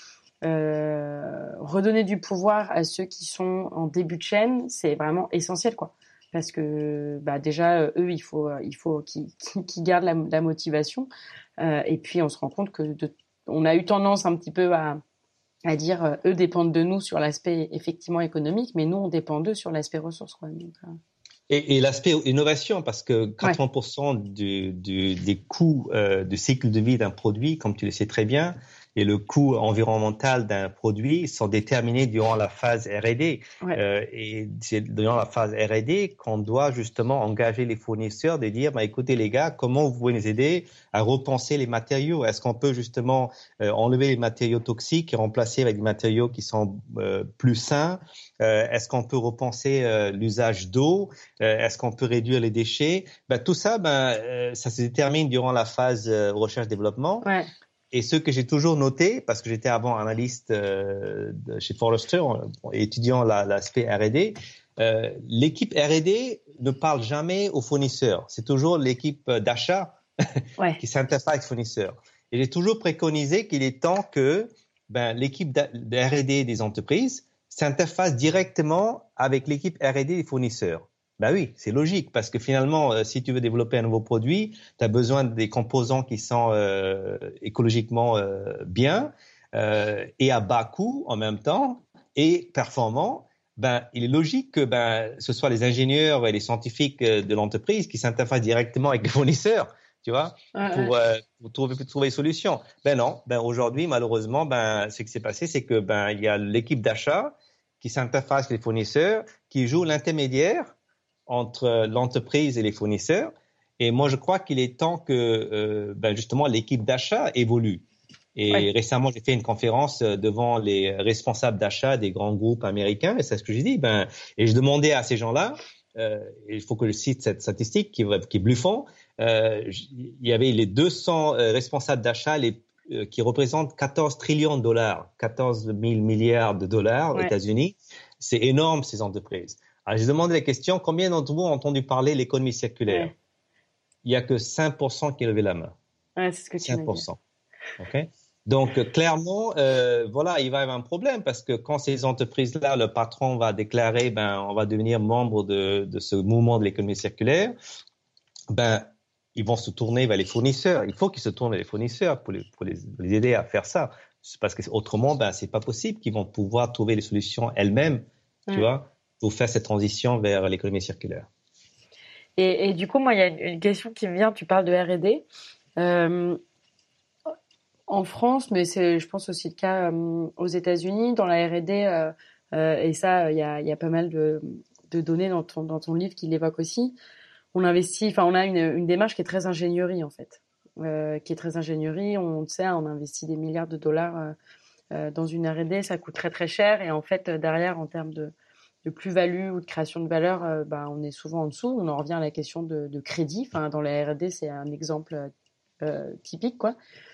redonner du pouvoir à ceux qui sont en début de chaîne, c'est vraiment essentiel, quoi. Parce que déjà eux, il faut qu'ils gardent la motivation. Et puis on se rend compte que on a eu tendance un petit peu à dire eux dépendent de nous sur l'aspect effectivement économique, mais nous on dépend d'eux sur l'aspect ressources, quoi. Donc, et l'aspect innovation, parce que 80% des coûts du cycle de vie d'un produit, comme tu le sais très bien, et le coût environnemental d'un produit sont déterminés durant la phase R&D. Et c'est durant la phase R&D qu'on doit justement engager les fournisseurs de dire, écoutez les gars, comment vous pouvez nous aider à repenser les matériaux? Est-ce qu'on peut justement enlever les matériaux toxiques et remplacer avec des matériaux qui sont plus sains? Est-ce qu'on peut repenser l'usage d'eau? Est-ce qu'on peut réduire les déchets? Tout ça, ça se détermine durant la phase recherche-développement. Et ce que j'ai toujours noté, parce que j'étais avant analyste chez Forrester, étudiant l'aspect R&D, l'équipe R&D ne parle jamais aux fournisseurs. C'est toujours l'équipe d'achat qui s'interface avec les fournisseurs. Et j'ai toujours préconisé qu'il est temps que l'équipe de R&D des entreprises s'interface directement avec l'équipe R&D des fournisseurs. Oui, c'est logique parce que finalement, si tu veux développer un nouveau produit, tu as besoin des composants qui sont écologiquement bien et à bas coût en même temps et performants. Il est logique que ce soit les ingénieurs et les scientifiques de l'entreprise qui s'interfacent directement avec les fournisseurs, tu vois, pour trouver des solutions. Non, aujourd'hui malheureusement, ce qui s'est passé, c'est que il y a l'équipe d'achat qui s'interface avec les fournisseurs, qui joue l'intermédiaire entre l'entreprise et les fournisseurs. Et moi, je crois qu'il est temps que justement l'équipe d'achat évolue. Et récemment, j'ai fait une conférence devant les responsables d'achat des grands groupes américains, et c'est ce que j'ai dit. Et je demandais à ces gens-là, il faut que je cite cette statistique qui est bluffant. Il y avait les 200 responsables d'achat qui représentent 14 trillions de dollars, 14 000 milliards de dollars aux États-Unis. C'est énorme, ces entreprises. Alors, j'ai demandé la question, combien d'entre vous ont entendu parler de l'économie circulaire? Il n'y a que 5% qui levaient la main. C'est ce que tu 5%. Okay? Donc, clairement, il va y avoir un problème parce que quand ces entreprises-là, le patron va déclarer, on va devenir membre de ce mouvement de l'économie circulaire, ils vont se tourner vers les fournisseurs. Il faut qu'ils se tournent vers les fournisseurs pour les aider à faire ça. Parce que autrement, c'est pas possible qu'ils vont pouvoir trouver les solutions elles-mêmes, tu vois, pour faire cette transition vers l'économie circulaire. Et du coup, moi, il y a une question qui me vient. Tu parles de R&D. En France, mais c'est, je pense aussi le cas aux États-Unis, dans la R&D, et ça, il y a pas mal de données dans ton livre qui l'évoque aussi. On investit, on a une démarche qui est très ingénierie en fait, qui est très ingénierie. On investit des milliards de dollars dans une R&D, ça coûte très très cher, et en fait derrière, en termes de plus-value ou de création de valeur, on est souvent en dessous. On en revient à la question de crédit. Dans la R&D, c'est un exemple typique, quoi.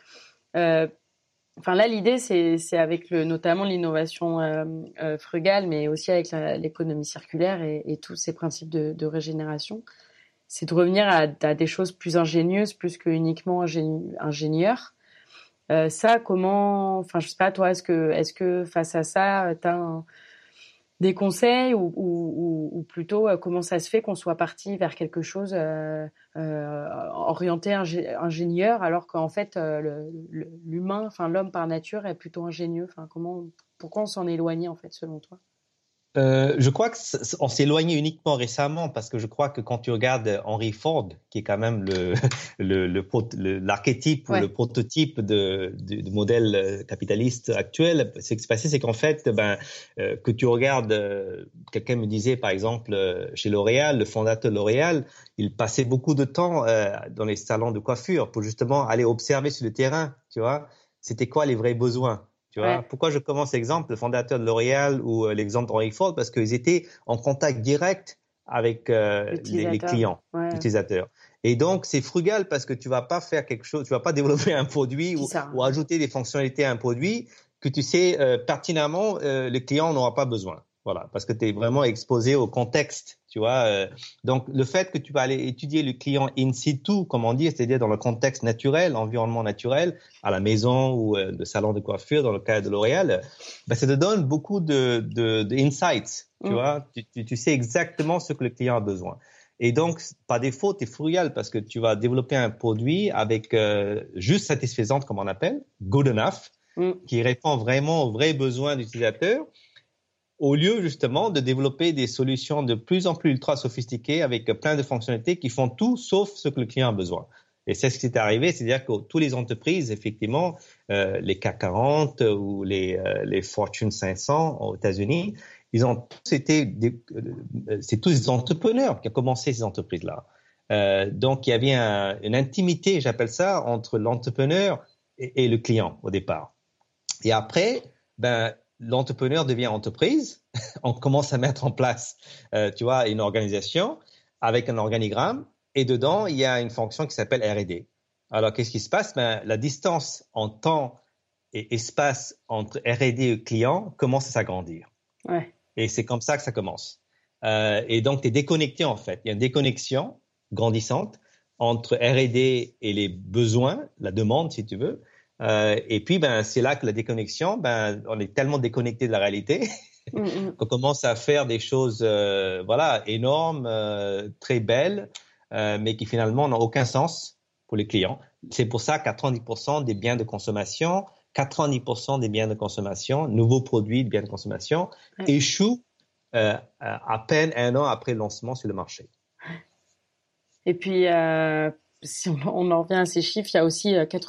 Là, l'idée, c'est avec notamment l'innovation frugale, mais aussi avec l'économie circulaire et tous ces principes de régénération, c'est de revenir à des choses plus ingénieuses, plus que uniquement ingénieurs. Ça, comment, je sais pas, toi, est-ce que face à ça, t'as des conseils ou plutôt comment ça se fait qu'on soit parti vers quelque chose orienté ingénieur alors qu'en fait l'humain, enfin l'homme par nature est plutôt ingénieux. Enfin pourquoi on s'en est éloigné en fait selon toi? Je crois que on s'est éloigné uniquement récemment parce que je crois que quand tu regardes Henry Ford, qui est quand même l'archétype ou le prototype du modèle capitaliste actuel, ce qui s'est passé, c'est qu'en fait, que tu regardes, quelqu'un me disait par exemple chez L'Oréal, le fondateur de L'Oréal, il passait beaucoup de temps dans les salons de coiffure pour justement aller observer sur le terrain, tu vois, c'était quoi les vrais besoins. Tu vois, pourquoi je commence l'exemple, le fondateur de L'Oréal ou l'exemple d'Henry Ford, parce qu'ils étaient en contact direct avec les clients, l'utilisateur. Et donc, c'est frugal parce que tu vas pas faire quelque chose, tu vas pas développer un produit ou ajouter des fonctionnalités à un produit que tu sais pertinemment le client n'aura pas besoin. Voilà, parce que tu es vraiment exposé au contexte, tu vois. Donc, le fait que tu vas aller étudier le client in situ, comme on dit, c'est-à-dire dans le contexte naturel, environnement naturel, à la maison ou le salon de coiffure, dans le cas de L'Oréal, ça te donne beaucoup de insights, tu vois. Tu sais exactement ce que le client a besoin. Et donc, par défaut, tu es frugal parce que tu vas développer un produit avec juste satisfaisante, comme on appelle, good enough, qui répond vraiment aux vrais besoins de l'utilisateur, au lieu justement de développer des solutions de plus en plus ultra sophistiquées avec plein de fonctionnalités qui font tout sauf ce que le client a besoin. Et c'est ce qui est arrivé, c'est-à-dire que toutes les entreprises, effectivement, les CAC 40 ou les Fortune 500 aux États-Unis, ils ont tous été c'est tous des entrepreneurs qui ont commencé ces entreprises-là. Donc il y avait une intimité, j'appelle ça, entre l'entrepreneur et le client au départ. Et après, l'entrepreneur devient entreprise, on commence à mettre en place, tu vois, une organisation avec un organigramme et dedans, il y a une fonction qui s'appelle R&D. Alors, qu'est-ce qui se passe? La distance en temps et espace entre R&D et client commence à s'agrandir. Ouais. Et c'est comme ça que ça commence. Et donc, tu es déconnecté en fait. Il y a une déconnexion grandissante entre R&D et les besoins, la demande si tu veux. Et puis, c'est là que la déconnexion, on est tellement déconnecté de la réalité qu'on commence à faire des choses, énormes, très belles, mais qui finalement n'ont aucun sens pour les clients. C'est pour ça que 90% des biens de consommation, 90% des biens de consommation, nouveaux produits de biens de consommation, échouent à peine un an après le lancement sur le marché. Et puis, si on en revient à ces chiffres, il y a aussi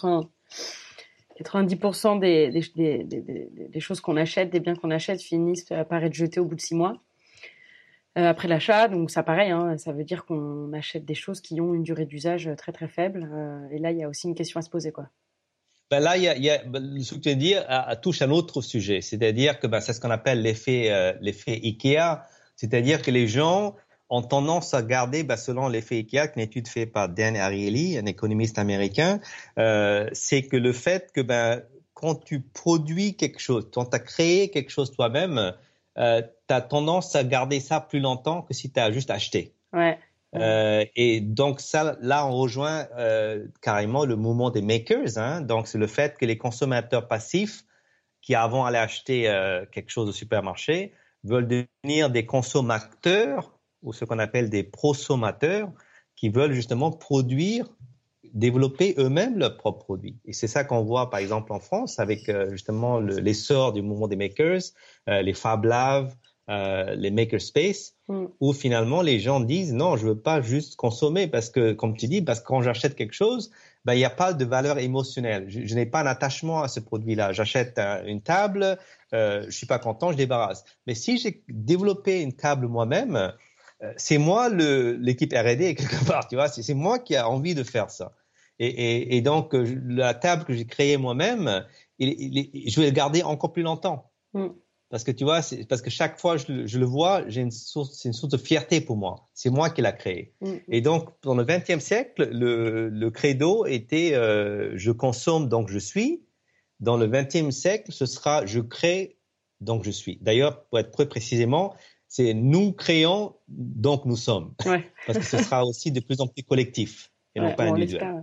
90% des choses qu'on achète, des biens qu'on achète finissent par être jetés au bout de 6 mois après l'achat. Donc ça pareil, ça veut dire qu'on achète des choses qui ont une durée d'usage très très faible. Et là, il y a aussi une question à se poser, quoi. Là, il y a ce que tu viens de dire touche à un autre sujet, c'est-à-dire que c'est ce qu'on appelle l'effet Ikea, c'est-à-dire que les gens ont tendance à garder, selon l'effet Ikea, une étude faite par Dan Ariely, un économiste américain, c'est que le fait que quand tu produis quelque chose, quand tu as créé quelque chose toi-même, tu as tendance à garder ça plus longtemps que si tu as juste acheté. Ouais. Et donc ça, là, on rejoint carrément le mouvement des makers. Donc c'est le fait que les consommateurs passifs qui avant allaient acheter quelque chose au supermarché veulent devenir des consommateurs ou ce qu'on appelle des prosommateurs qui veulent justement développer eux-mêmes leurs propres produits. Et c'est ça qu'on voit par exemple en France avec justement l'essor du mouvement des makers, les Fab Labs, les makerspace, où finalement les gens disent non, je veux pas juste consommer parce que, comme tu dis, parce que quand j'achète quelque chose, il n'y a pas de valeur émotionnelle. Je n'ai pas un attachement à ce produit-là. J'achète une table, je suis pas content, je débarrasse. Mais si j'ai développé une table moi-même, c'est moi l'équipe R&D quelque part, tu vois. C'est moi qui a envie de faire ça. Et donc la table que j'ai créée moi-même, je vais le garder encore plus longtemps. Parce que tu vois, parce que chaque fois je le vois, c'est une source de fierté pour moi. C'est moi qui l'a créé. Et donc, dans le XXe siècle, le credo était je consomme donc je suis. Dans le XXe siècle, ce sera je crée donc je suis. D'ailleurs, pour être plus précisément, c'est nous créons donc nous sommes. Ouais. Parce que ce sera aussi de plus en plus collectif et non pas individuel.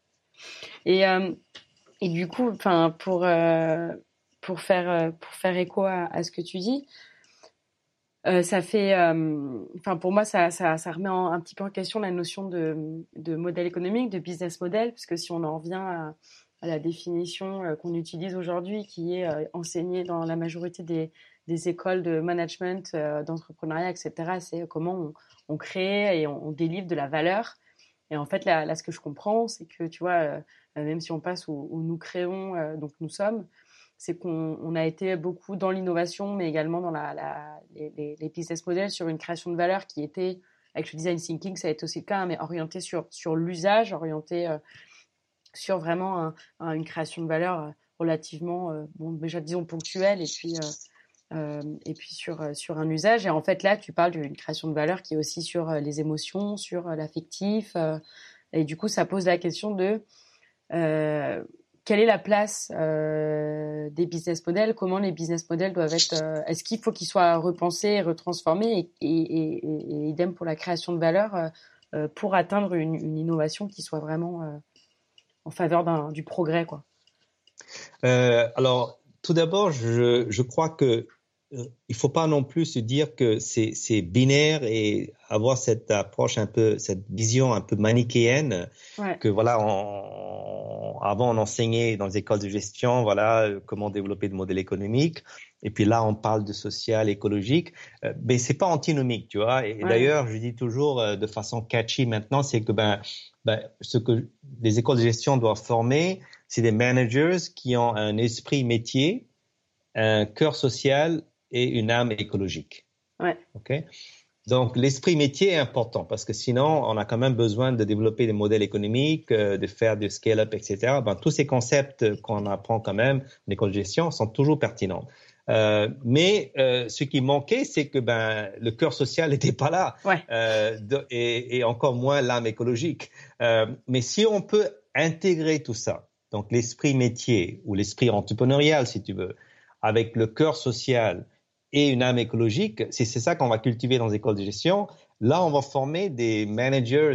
Et du coup, pour faire écho à ce que tu dis, Ça fait, enfin pour moi, ça remet un petit peu en question la notion de modèle économique, de business model, parce que si on en revient à la définition qu'on utilise aujourd'hui, qui est enseignée dans la majorité des écoles de management, d'entrepreneuriat, etc., c'est comment on crée et on délivre de la valeur. Et en fait, là, ce que je comprends, c'est que, tu vois, même si on passe où nous créons, donc nous sommes, c'est qu'on a été beaucoup dans l'innovation, mais également dans les business models sur une création de valeur qui était, avec le design thinking, ça a été aussi le cas, mais orienté sur l'usage, orienté sur vraiment une création de valeur relativement, bon, déjà disons ponctuelle, et puis sur un usage. Et en fait, là, tu parles d'une création de valeur qui est aussi sur les émotions, sur l'affectif. Et du coup, ça pose la question de quelle est la place des business models, comment les business models doivent être, est-ce qu'il faut qu'ils soient repensés, retransformés, et idem pour la création de valeur pour atteindre une innovation qui soit vraiment en faveur du progrès, quoi. Alors, tout d'abord, je crois que il faut pas non plus se dire que c'est binaire et avoir cette approche un peu, cette vision un peu manichéenne, Ouais. que voilà, avant on enseignait dans les écoles de gestion, voilà, comment développer des modèles économiques, et puis là on parle de social, écologique, mais c'est pas antinomique, tu vois. Et d'ailleurs, je dis toujours de façon catchy maintenant, c'est que ce que les écoles de gestion doivent former, c'est des managers qui ont un esprit métier, un cœur social et une âme écologique. Ouais. Okay? Donc, l'esprit métier est important parce que sinon, on a quand même besoin de développer des modèles économiques, de faire du scale-up, etc. Tous ces concepts qu'on apprend quand même en école de gestion sont toujours pertinents. Mais ce qui manquait, c'est que le cœur social n'était pas là, ouais. et encore moins l'âme écologique. Mais si on peut intégrer tout ça, donc l'esprit métier ou l'esprit entrepreneurial, si tu veux, avec le cœur social et une âme écologique, c'est ça qu'on va cultiver dans les écoles de gestion. Là, on va former des managers,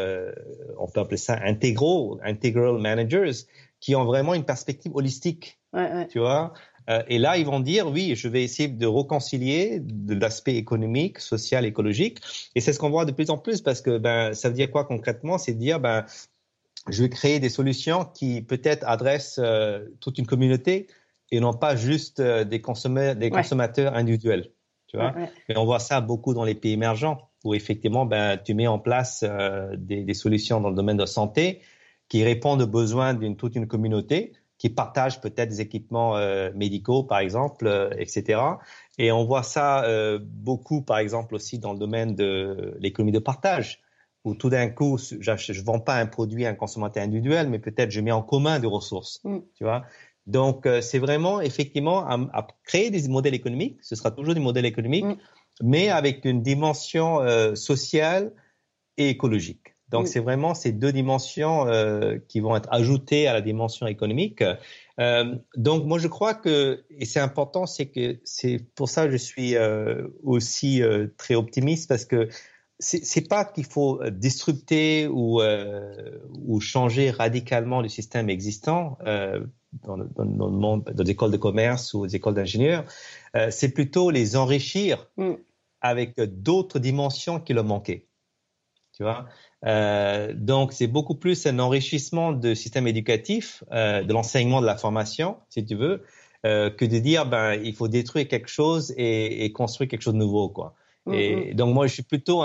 on peut appeler ça integral managers, qui ont vraiment une perspective holistique, tu vois. Et là, ils vont dire, oui, je vais essayer de réconcilier de l'aspect économique, social, écologique. Et c'est ce qu'on voit de plus en plus parce que ça veut dire quoi concrètement? C'est de dire, je vais créer des solutions qui peut-être adressent toute une communauté et non pas juste des consommateurs individuels, tu vois. Mais on voit ça beaucoup dans les pays émergents où effectivement, tu mets en place des solutions dans le domaine de la santé qui répondent aux besoins toute une communauté, qui partagent peut-être des équipements médicaux, par exemple, etc. Et on voit ça beaucoup, par exemple, aussi dans le domaine de l'économie de partage, où tout d'un coup, je vends pas un produit à un consommateur individuel, mais peut-être je mets en commun des ressources, tu vois. Donc, c'est vraiment, effectivement, à créer des modèles économiques. Ce sera toujours des modèles économiques, mais avec une dimension sociale et écologique. Donc, c'est vraiment ces deux dimensions qui vont être ajoutées à la dimension économique. Donc, moi, je crois que, et c'est important, c'est pour ça que je suis aussi très optimiste, parce que c'est pas qu'il faut disrupter ou changer radicalement le système existant dans le monde, dans les écoles de commerce ou les écoles d'ingénieurs. C'est plutôt les enrichir avec d'autres dimensions qui leur manquaient. Tu vois, donc c'est beaucoup plus un enrichissement du système éducatif, de l'enseignement, de la formation, si tu veux, que de dire il faut détruire quelque chose et construire quelque chose de nouveau, quoi. Et donc moi je suis plutôt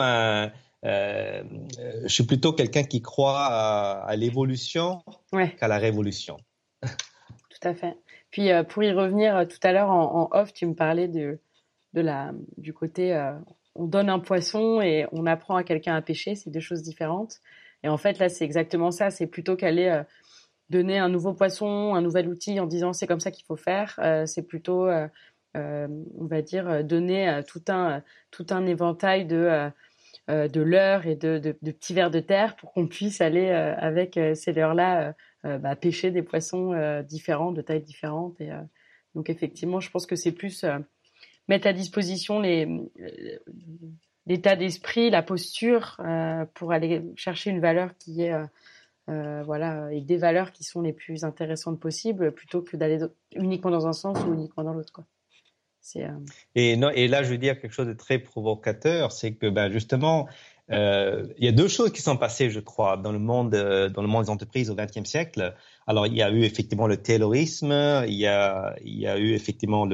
quelqu'un qui croit à l'évolution qu'à la révolution. Tout à fait. Puis pour y revenir tout à l'heure en off, tu me parlais du côté on donne un poisson et on apprend à quelqu'un à pêcher, c'est deux choses différentes. Et en fait là c'est exactement ça, c'est plutôt qu'aller donner un nouveau poisson, un nouvel outil en disant c'est comme ça qu'il faut faire, c'est plutôt on va dire donner tout un éventail de leurres et de petits vers de terre pour qu'on puisse aller avec ces leurres-là pêcher des poissons différents, de tailles différentes. Et donc effectivement, je pense que c'est plus mettre à disposition l'état d'esprit, la posture pour aller chercher une valeur qui est et des valeurs qui sont les plus intéressantes possibles plutôt que d'aller uniquement dans un sens ou uniquement dans l'autre, quoi. Et là, je veux dire quelque chose de très provocateur, c'est que justement, il y a deux choses qui sont passées, je crois, dans le monde des entreprises au XXe siècle. Alors, il y a eu effectivement le taylorisme, il y a eu effectivement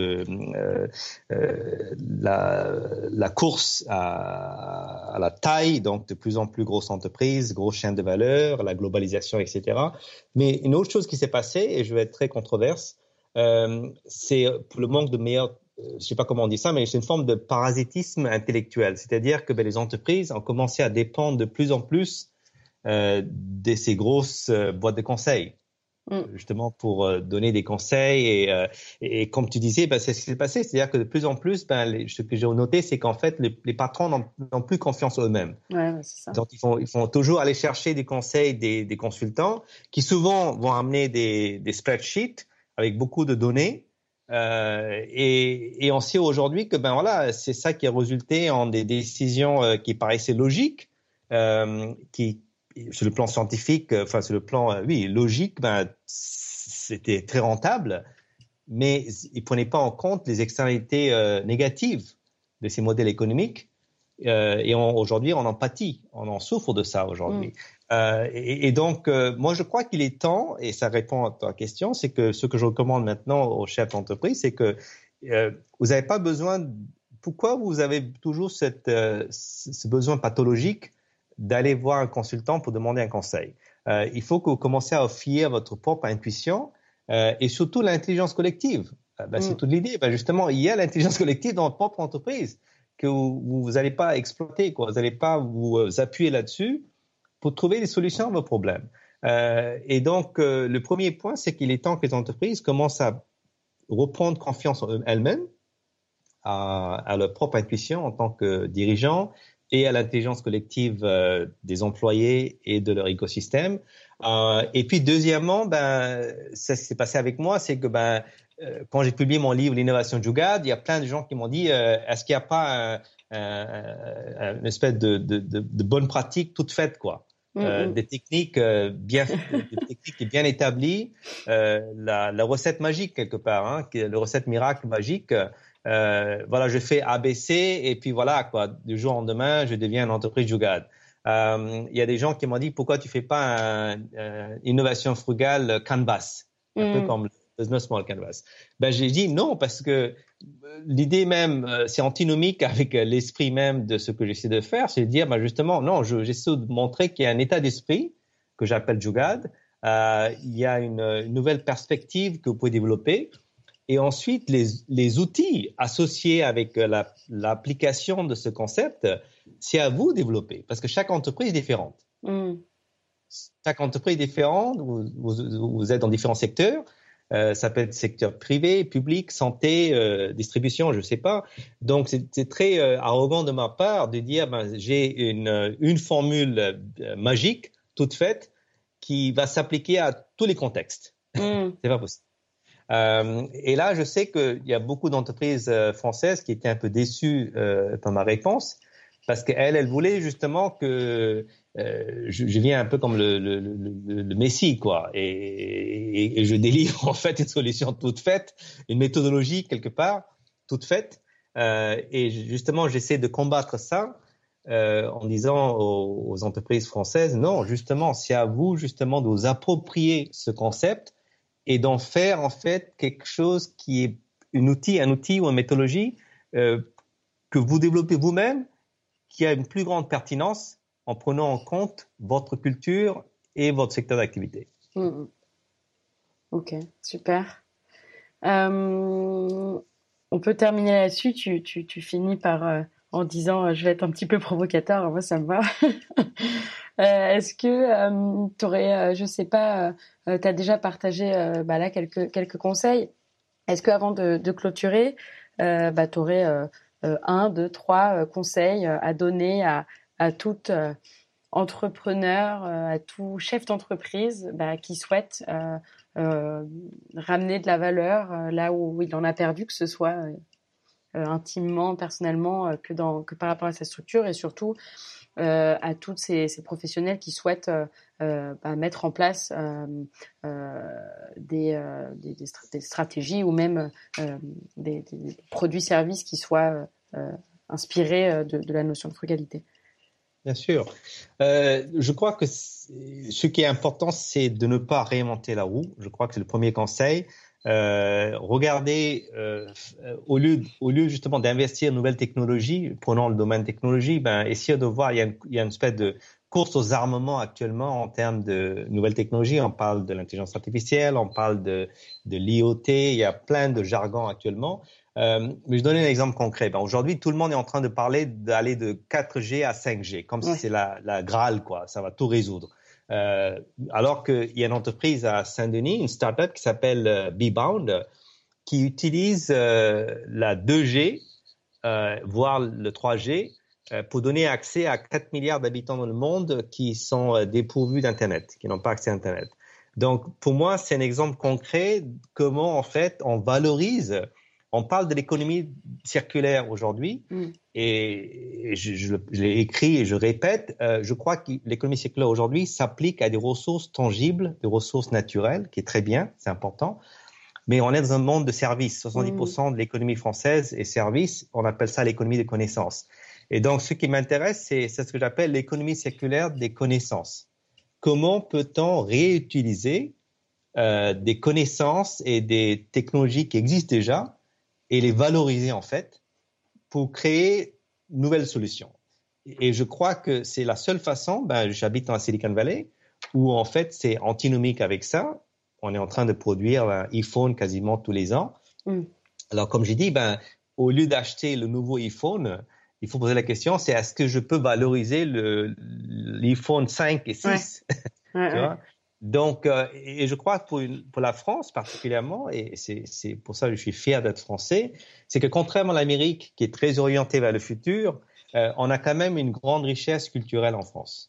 la course à la taille, donc de plus en plus grosses entreprises, grosses chaînes de valeur, la globalisation, etc. Mais une autre chose qui s'est passée, et je vais être très controverse, c'est pour le manque de meilleurs, je sais pas comment on dit ça, mais c'est une forme de parasitisme intellectuel. C'est-à-dire que les entreprises ont commencé à dépendre de plus en plus de ces grosses boîtes de conseil, justement pour donner des conseils. Et comme tu disais, c'est ce qui s'est passé. C'est-à-dire que de plus en plus, ce que j'ai noté, c'est qu'en fait, les patrons n'ont plus confiance en eux-mêmes. Ouais, c'est ça. Donc, ils font toujours aller chercher des conseils des consultants qui souvent vont amener des spreadsheets avec beaucoup de données. Et on sait aujourd'hui que c'est ça qui a résulté en des décisions qui paraissaient logiques, qui sur le plan scientifique, sur le plan logique, c'était très rentable, mais ils prenaient pas en compte les externalités négatives de ces modèles économiques. Et aujourd'hui, on en pâtit, on en souffre de ça aujourd'hui. Et donc, moi, je crois qu'il est temps, et ça répond à ta question, c'est que ce que je recommande maintenant aux chefs d'entreprise, c'est que vous n'avez pas besoin. Pourquoi vous avez toujours ce besoin pathologique d'aller voir un consultant pour demander un conseil? Il faut que vous commenciez à fier à votre propre intuition et surtout l'intelligence collective. C'est toute l'idée. Justement, il y a l'intelligence collective dans votre propre entreprise que vous n'allez pas exploiter, quoi. Vous n'allez pas vous appuyer là-dessus pour trouver des solutions à vos problèmes. Et donc, le premier point, c'est qu'il est temps que les entreprises commencent à reprendre confiance en elles-mêmes, à leur propre intuition en tant que dirigeants et à l'intelligence collective des employés et de leur écosystème. Et puis, deuxièmement, ça qui s'est passé avec moi, c'est que quand j'ai publié mon livre L'innovation de Jugad, il y a plein de gens qui m'ont dit est-ce qu'il n'y a pas une espèce de bonne pratique toute faite, quoi. Des techniques bien établies, la recette magique quelque part, hein, la recette miracle magique. Je fais ABC et puis voilà, quoi. Du jour au lendemain, je deviens une entreprise Jugad. Il y a des gens qui m'ont dit pourquoi tu fais pas innovation frugale Canvas, un peu comme le Business Model Canvas. J'ai dit non parce que l'idée même, c'est antinomique avec l'esprit même de ce que j'essaie de faire, c'est de dire justement non, j'essaie de montrer qu'il y a un état d'esprit que j'appelle Jugad. Il y a une nouvelle perspective que vous pouvez développer. Et ensuite, les outils associés avec l'application de ce concept, c'est à vous de développer, parce que chaque entreprise est différente. Chaque entreprise est différente, vous êtes dans différents secteurs, ça peut être secteur privé, public, santé, distribution, je ne sais pas. Donc, c'est très arrogant de ma part de dire j'ai une formule magique, toute faite, qui va s'appliquer à tous les contextes. C'est pas possible. Et là, je sais qu'il y a beaucoup d'entreprises françaises qui étaient un peu déçues par ma réponse parce qu'elles voulaient justement que je viens un peu comme le Messie, quoi, et je délivre en fait une solution toute faite, une méthodologie quelque part toute faite, et justement j'essaie de combattre ça en disant aux entreprises françaises non, justement c'est à vous justement de vous approprier ce concept et d'en faire en fait quelque chose qui est un outil ou une méthodologie que vous développez vous-même, qui a une plus grande pertinence en prenant en compte votre culture et votre secteur d'activité. Ok, super. On peut terminer là-dessus. Tu finis par en disant je vais être un petit peu provocateur. Moi, ça me va. Est-ce que tu aurais, je sais pas, tu as déjà partagé là quelques conseils. Est-ce qu'avant de clôturer, tu aurais 1, 2, 3 conseils à donner à tout entrepreneur, à tout chef d'entreprise qui souhaite ramener de la valeur là où il en a perdu, que ce soit intimement, personnellement, que par rapport à sa structure et surtout à toutes ces professionnels qui souhaitent mettre en place des stratégies ou même des produits-services qui soient inspirés de la notion de frugalité. Bien sûr. Je crois que ce qui est important, c'est de ne pas réinventer la roue. Je crois que c'est le premier conseil. Regardez, au lieu justement d'investir en nouvelles technologies, prenons le domaine technologie, essayez de voir, il y a une espèce de course aux armements actuellement en termes de nouvelles technologies. On parle de l'intelligence artificielle, on parle de l'IoT, il y a plein de jargons actuellement. Mais je donne un exemple concret. Aujourd'hui, tout le monde est en train de parler d'aller de 4G à 5G, comme si c'est la Graal, quoi. Ça va tout résoudre. Alors qu'il y a une entreprise à Saint-Denis, une start-up qui s'appelle BeBound, qui utilise la 2G, voire le 3G, pour donner accès à 4 milliards d'habitants dans le monde qui sont dépourvus d'Internet, qui n'ont pas accès à Internet. Donc, pour moi, c'est un exemple concret comment, en fait, on valorise. On parle de l'économie circulaire aujourd'hui et je l'ai écrit et je répète, je crois que l'économie circulaire aujourd'hui s'applique à des ressources tangibles, des ressources naturelles, qui est très bien, c'est important, mais on est dans un monde de services. 70% de l'économie française est service, on appelle ça l'économie des connaissances. Et donc, ce qui m'intéresse, c'est ce que j'appelle l'économie circulaire des connaissances. Comment peut-on réutiliser des connaissances et des technologies qui existent déjà et les valoriser en fait pour créer de nouvelles solutions. Et je crois que c'est la seule façon, j'habite dans la Silicon Valley, où en fait c'est antinomique avec ça. On est en train de produire un iPhone quasiment tous les ans. Alors comme j'ai dit, au lieu d'acheter le nouveau iPhone, il faut poser la question, c'est est-ce que je peux valoriser l'iPhone 5 et 6 tu vois? Donc, et je crois que pour la France particulièrement, et c'est pour ça que je suis fier d'être français, c'est que contrairement à l'Amérique, qui est très orientée vers le futur, on a quand même une grande richesse culturelle en France.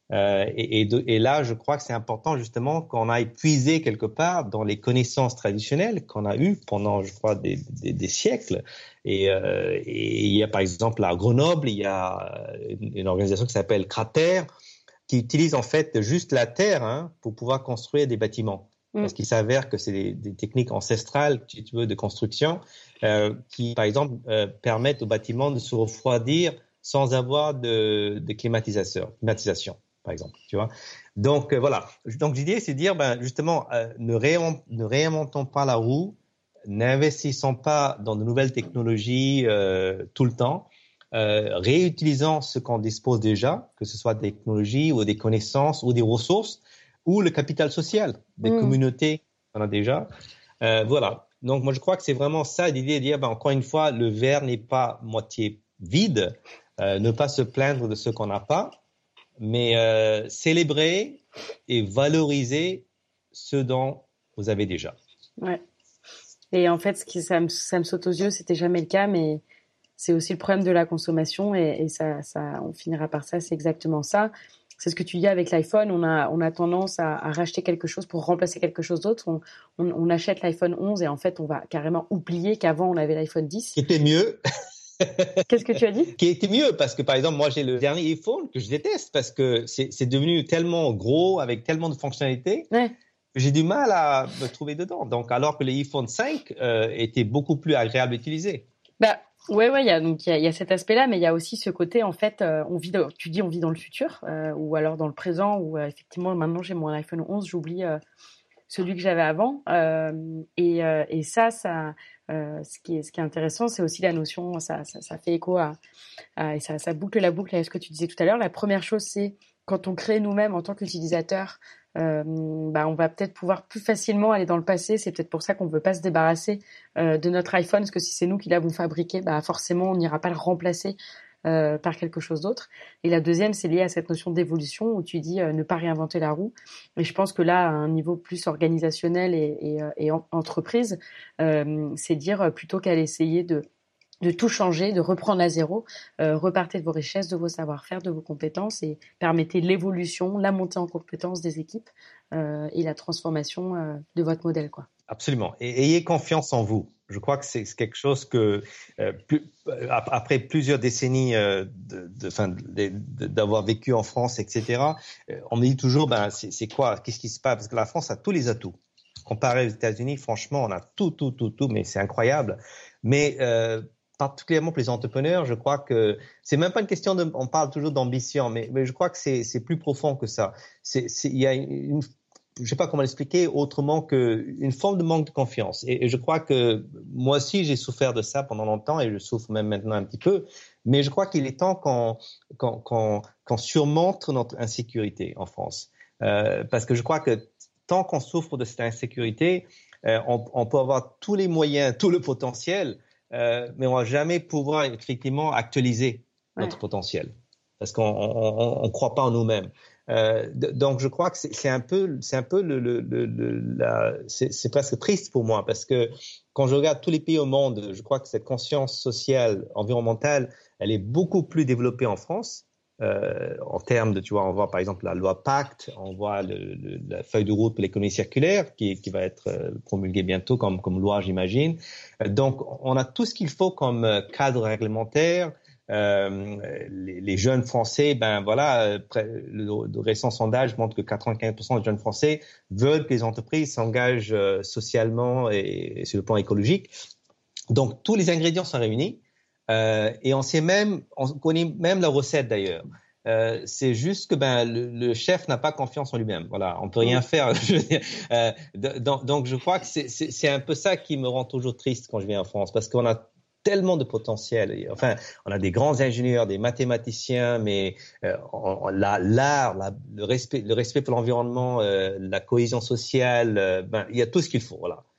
Et là, je crois que c'est important justement qu'on aille puiser quelque part dans les connaissances traditionnelles qu'on a eues pendant, je crois, des siècles. Et il y a par exemple à Grenoble, il y a une organisation qui s'appelle Cratère, qui utilise en fait juste la terre pour pouvoir construire des bâtiments. Parce qu'il s'avère que c'est des techniques ancestrales, si tu veux, de construction, qui, par exemple, permettent aux bâtiments de se refroidir sans avoir de climatisation, par exemple. Tu vois. Donc voilà. Donc l'idée, c'est de dire, justement, ne réinventons pas la roue, n'investissons pas dans de nouvelles technologies tout le temps. Réutilisant ce qu'on dispose déjà, que ce soit des technologies ou des connaissances ou des ressources ou le capital social des communautés qu'on a déjà. Voilà. Donc moi je crois que c'est vraiment ça l'idée de dire encore une fois le verre n'est pas moitié vide, ne pas se plaindre de ce qu'on n'a pas, mais célébrer et valoriser ce dont vous avez déjà. Ouais. Et en fait ça me saute aux yeux, c'était jamais le cas, mais c'est aussi le problème de la consommation et ça, on finira par ça. C'est exactement ça. C'est ce que tu dis avec l'iPhone. On a tendance à racheter quelque chose pour remplacer quelque chose d'autre. On achète l'iPhone 11 et en fait, on va carrément oublier qu'avant, on avait l'iPhone 10. Qui était mieux. Qu'est-ce que tu as dit? Qui était mieux parce que, par exemple, moi, j'ai le dernier iPhone que je déteste parce que c'est devenu tellement gros avec tellement de fonctionnalités. Ouais. J'ai du mal à me trouver dedans. Donc, alors que l'iPhone 5 était beaucoup plus agréable à utiliser. Ouais, il y a cet aspect-là, mais il y a aussi ce côté, en fait, on vit dans le futur, ou alors dans le présent, où effectivement, maintenant j'ai mon iPhone 11, j'oublie celui que j'avais avant, et ça, ce qui est intéressant, c'est aussi la notion, ça fait écho et ça boucle la boucle à ce que tu disais tout à l'heure. La première chose, c'est quand on crée nous-mêmes en tant qu'utilisateur, on va peut-être pouvoir plus facilement aller dans le passé. C'est peut-être pour ça qu'on ne veut pas se débarrasser de notre iPhone, parce que si c'est nous qui l'avons fabriqué, forcément on n'ira pas le remplacer par quelque chose d'autre. Et la deuxième, c'est lié à cette notion d'évolution où tu dis ne pas réinventer la roue. Et je pense que là, à un niveau plus organisationnel et entreprise, c'est dire plutôt qu'à essayer de tout changer, de reprendre à zéro, repartez de vos richesses, de vos savoir-faire, de vos compétences et permettez l'évolution, la montée en compétences des équipes et la transformation de votre modèle, quoi. Absolument. Et ayez confiance en vous. Je crois que c'est quelque chose que, après plusieurs décennies d'avoir vécu en France, etc., on me dit toujours, c'est quoi, qu'est-ce qui se passe? Parce que la France a tous les atouts. Comparé aux États-Unis, franchement, on a tout, mais c'est incroyable. Mais particulièrement pour les entrepreneurs, je crois que c'est même pas une question on parle toujours d'ambition, mais je crois que c'est plus profond que ça. Il y a je sais pas comment l'expliquer autrement qu'une forme de manque de confiance. Et je crois que moi aussi, j'ai souffert de ça pendant longtemps et je souffre même maintenant un petit peu. Mais je crois qu'il est temps qu'on surmonte notre insécurité en France. Parce que je crois que tant qu'on souffre de cette insécurité, on peut avoir tous les moyens, tout le potentiel, mais on va jamais pouvoir effectivement actualiser notre potentiel. Parce qu'on croit pas en nous-mêmes. Donc je crois que c'est un peu c'est presque triste pour moi parce que quand je regarde tous les pays au monde, je crois que cette conscience sociale, environnementale, elle est beaucoup plus développée en France. En termes de, tu vois, on voit par exemple la loi Pacte, on voit la feuille de route pour l'économie circulaire qui va être promulguée bientôt comme loi, j'imagine. Donc on a tout ce qu'il faut comme cadre réglementaire. Les jeunes Français, le récent sondage montre que 95% des jeunes Français veulent que les entreprises s'engagent socialement et sur le plan écologique. Donc tous les ingrédients sont réunis et on connaît même la recette d'ailleurs. C'est juste que le chef n'a pas confiance en lui-même. Voilà, on peut rien faire. Je veux dire. Donc je crois que c'est un peu ça qui me rend toujours triste quand je viens en France parce qu'on a tellement de potentiel. Enfin, on a des grands ingénieurs, des mathématiciens, mais l'art, le respect pour l'environnement, la cohésion sociale, il y a tout ce qu'il faut. Voilà.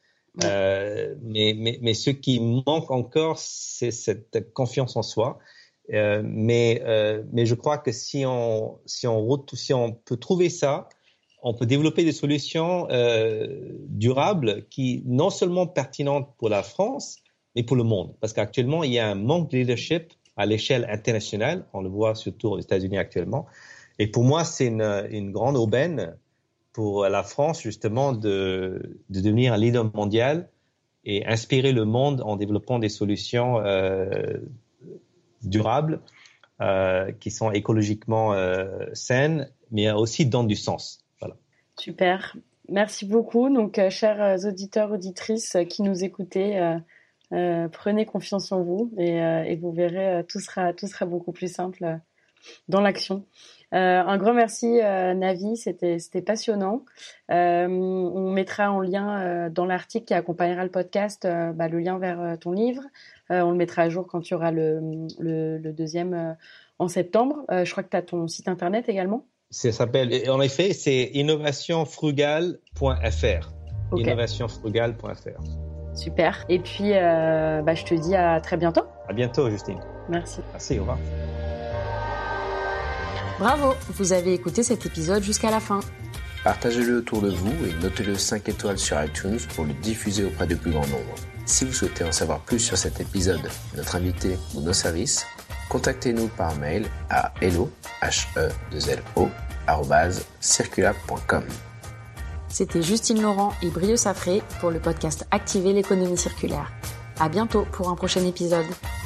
Mais ce qui manque encore, c'est cette confiance en soi. Mais je crois que si on peut trouver ça, on peut développer des solutions durables qui non seulement pertinentes pour la France, mais pour le monde. Parce qu'actuellement, il y a un manque de leadership à l'échelle internationale. On le voit surtout aux États-Unis actuellement. Et pour moi, c'est une grande aubaine pour la France, justement, de devenir un leader mondial et inspirer le monde en développant des solutions durables, qui sont écologiquement saines, mais aussi donnent du sens. Voilà. Super. Merci beaucoup. Donc, chers auditeurs, auditrices qui nous écoutez, prenez confiance en vous et vous verrez, tout sera beaucoup plus simple dans l'action. Un grand merci Navi, c'était passionnant. On mettra en lien dans l'article qui accompagnera le podcast le lien vers ton livre. On le mettra à jour quand il y aura le deuxième en septembre. Je crois que tu as ton site internet également. Ça s'appelle, en effet, c'est innovationfrugale.fr. Okay. Innovationfrugale.fr. Super. Et puis, je te dis à très bientôt. À bientôt, Justine. Merci. Merci, au revoir. Bravo, vous avez écouté cet épisode jusqu'à la fin. Partagez-le autour de vous et notez-le 5 étoiles sur iTunes pour le diffuser auprès du plus grand nombre. Si vous souhaitez en savoir plus sur cet épisode, notre invité ou nos services, contactez-nous par mail à hello@circulab.com. C'était Justine Laurent et Brieux Safré pour le podcast Activer l'économie circulaire. À bientôt pour un prochain épisode.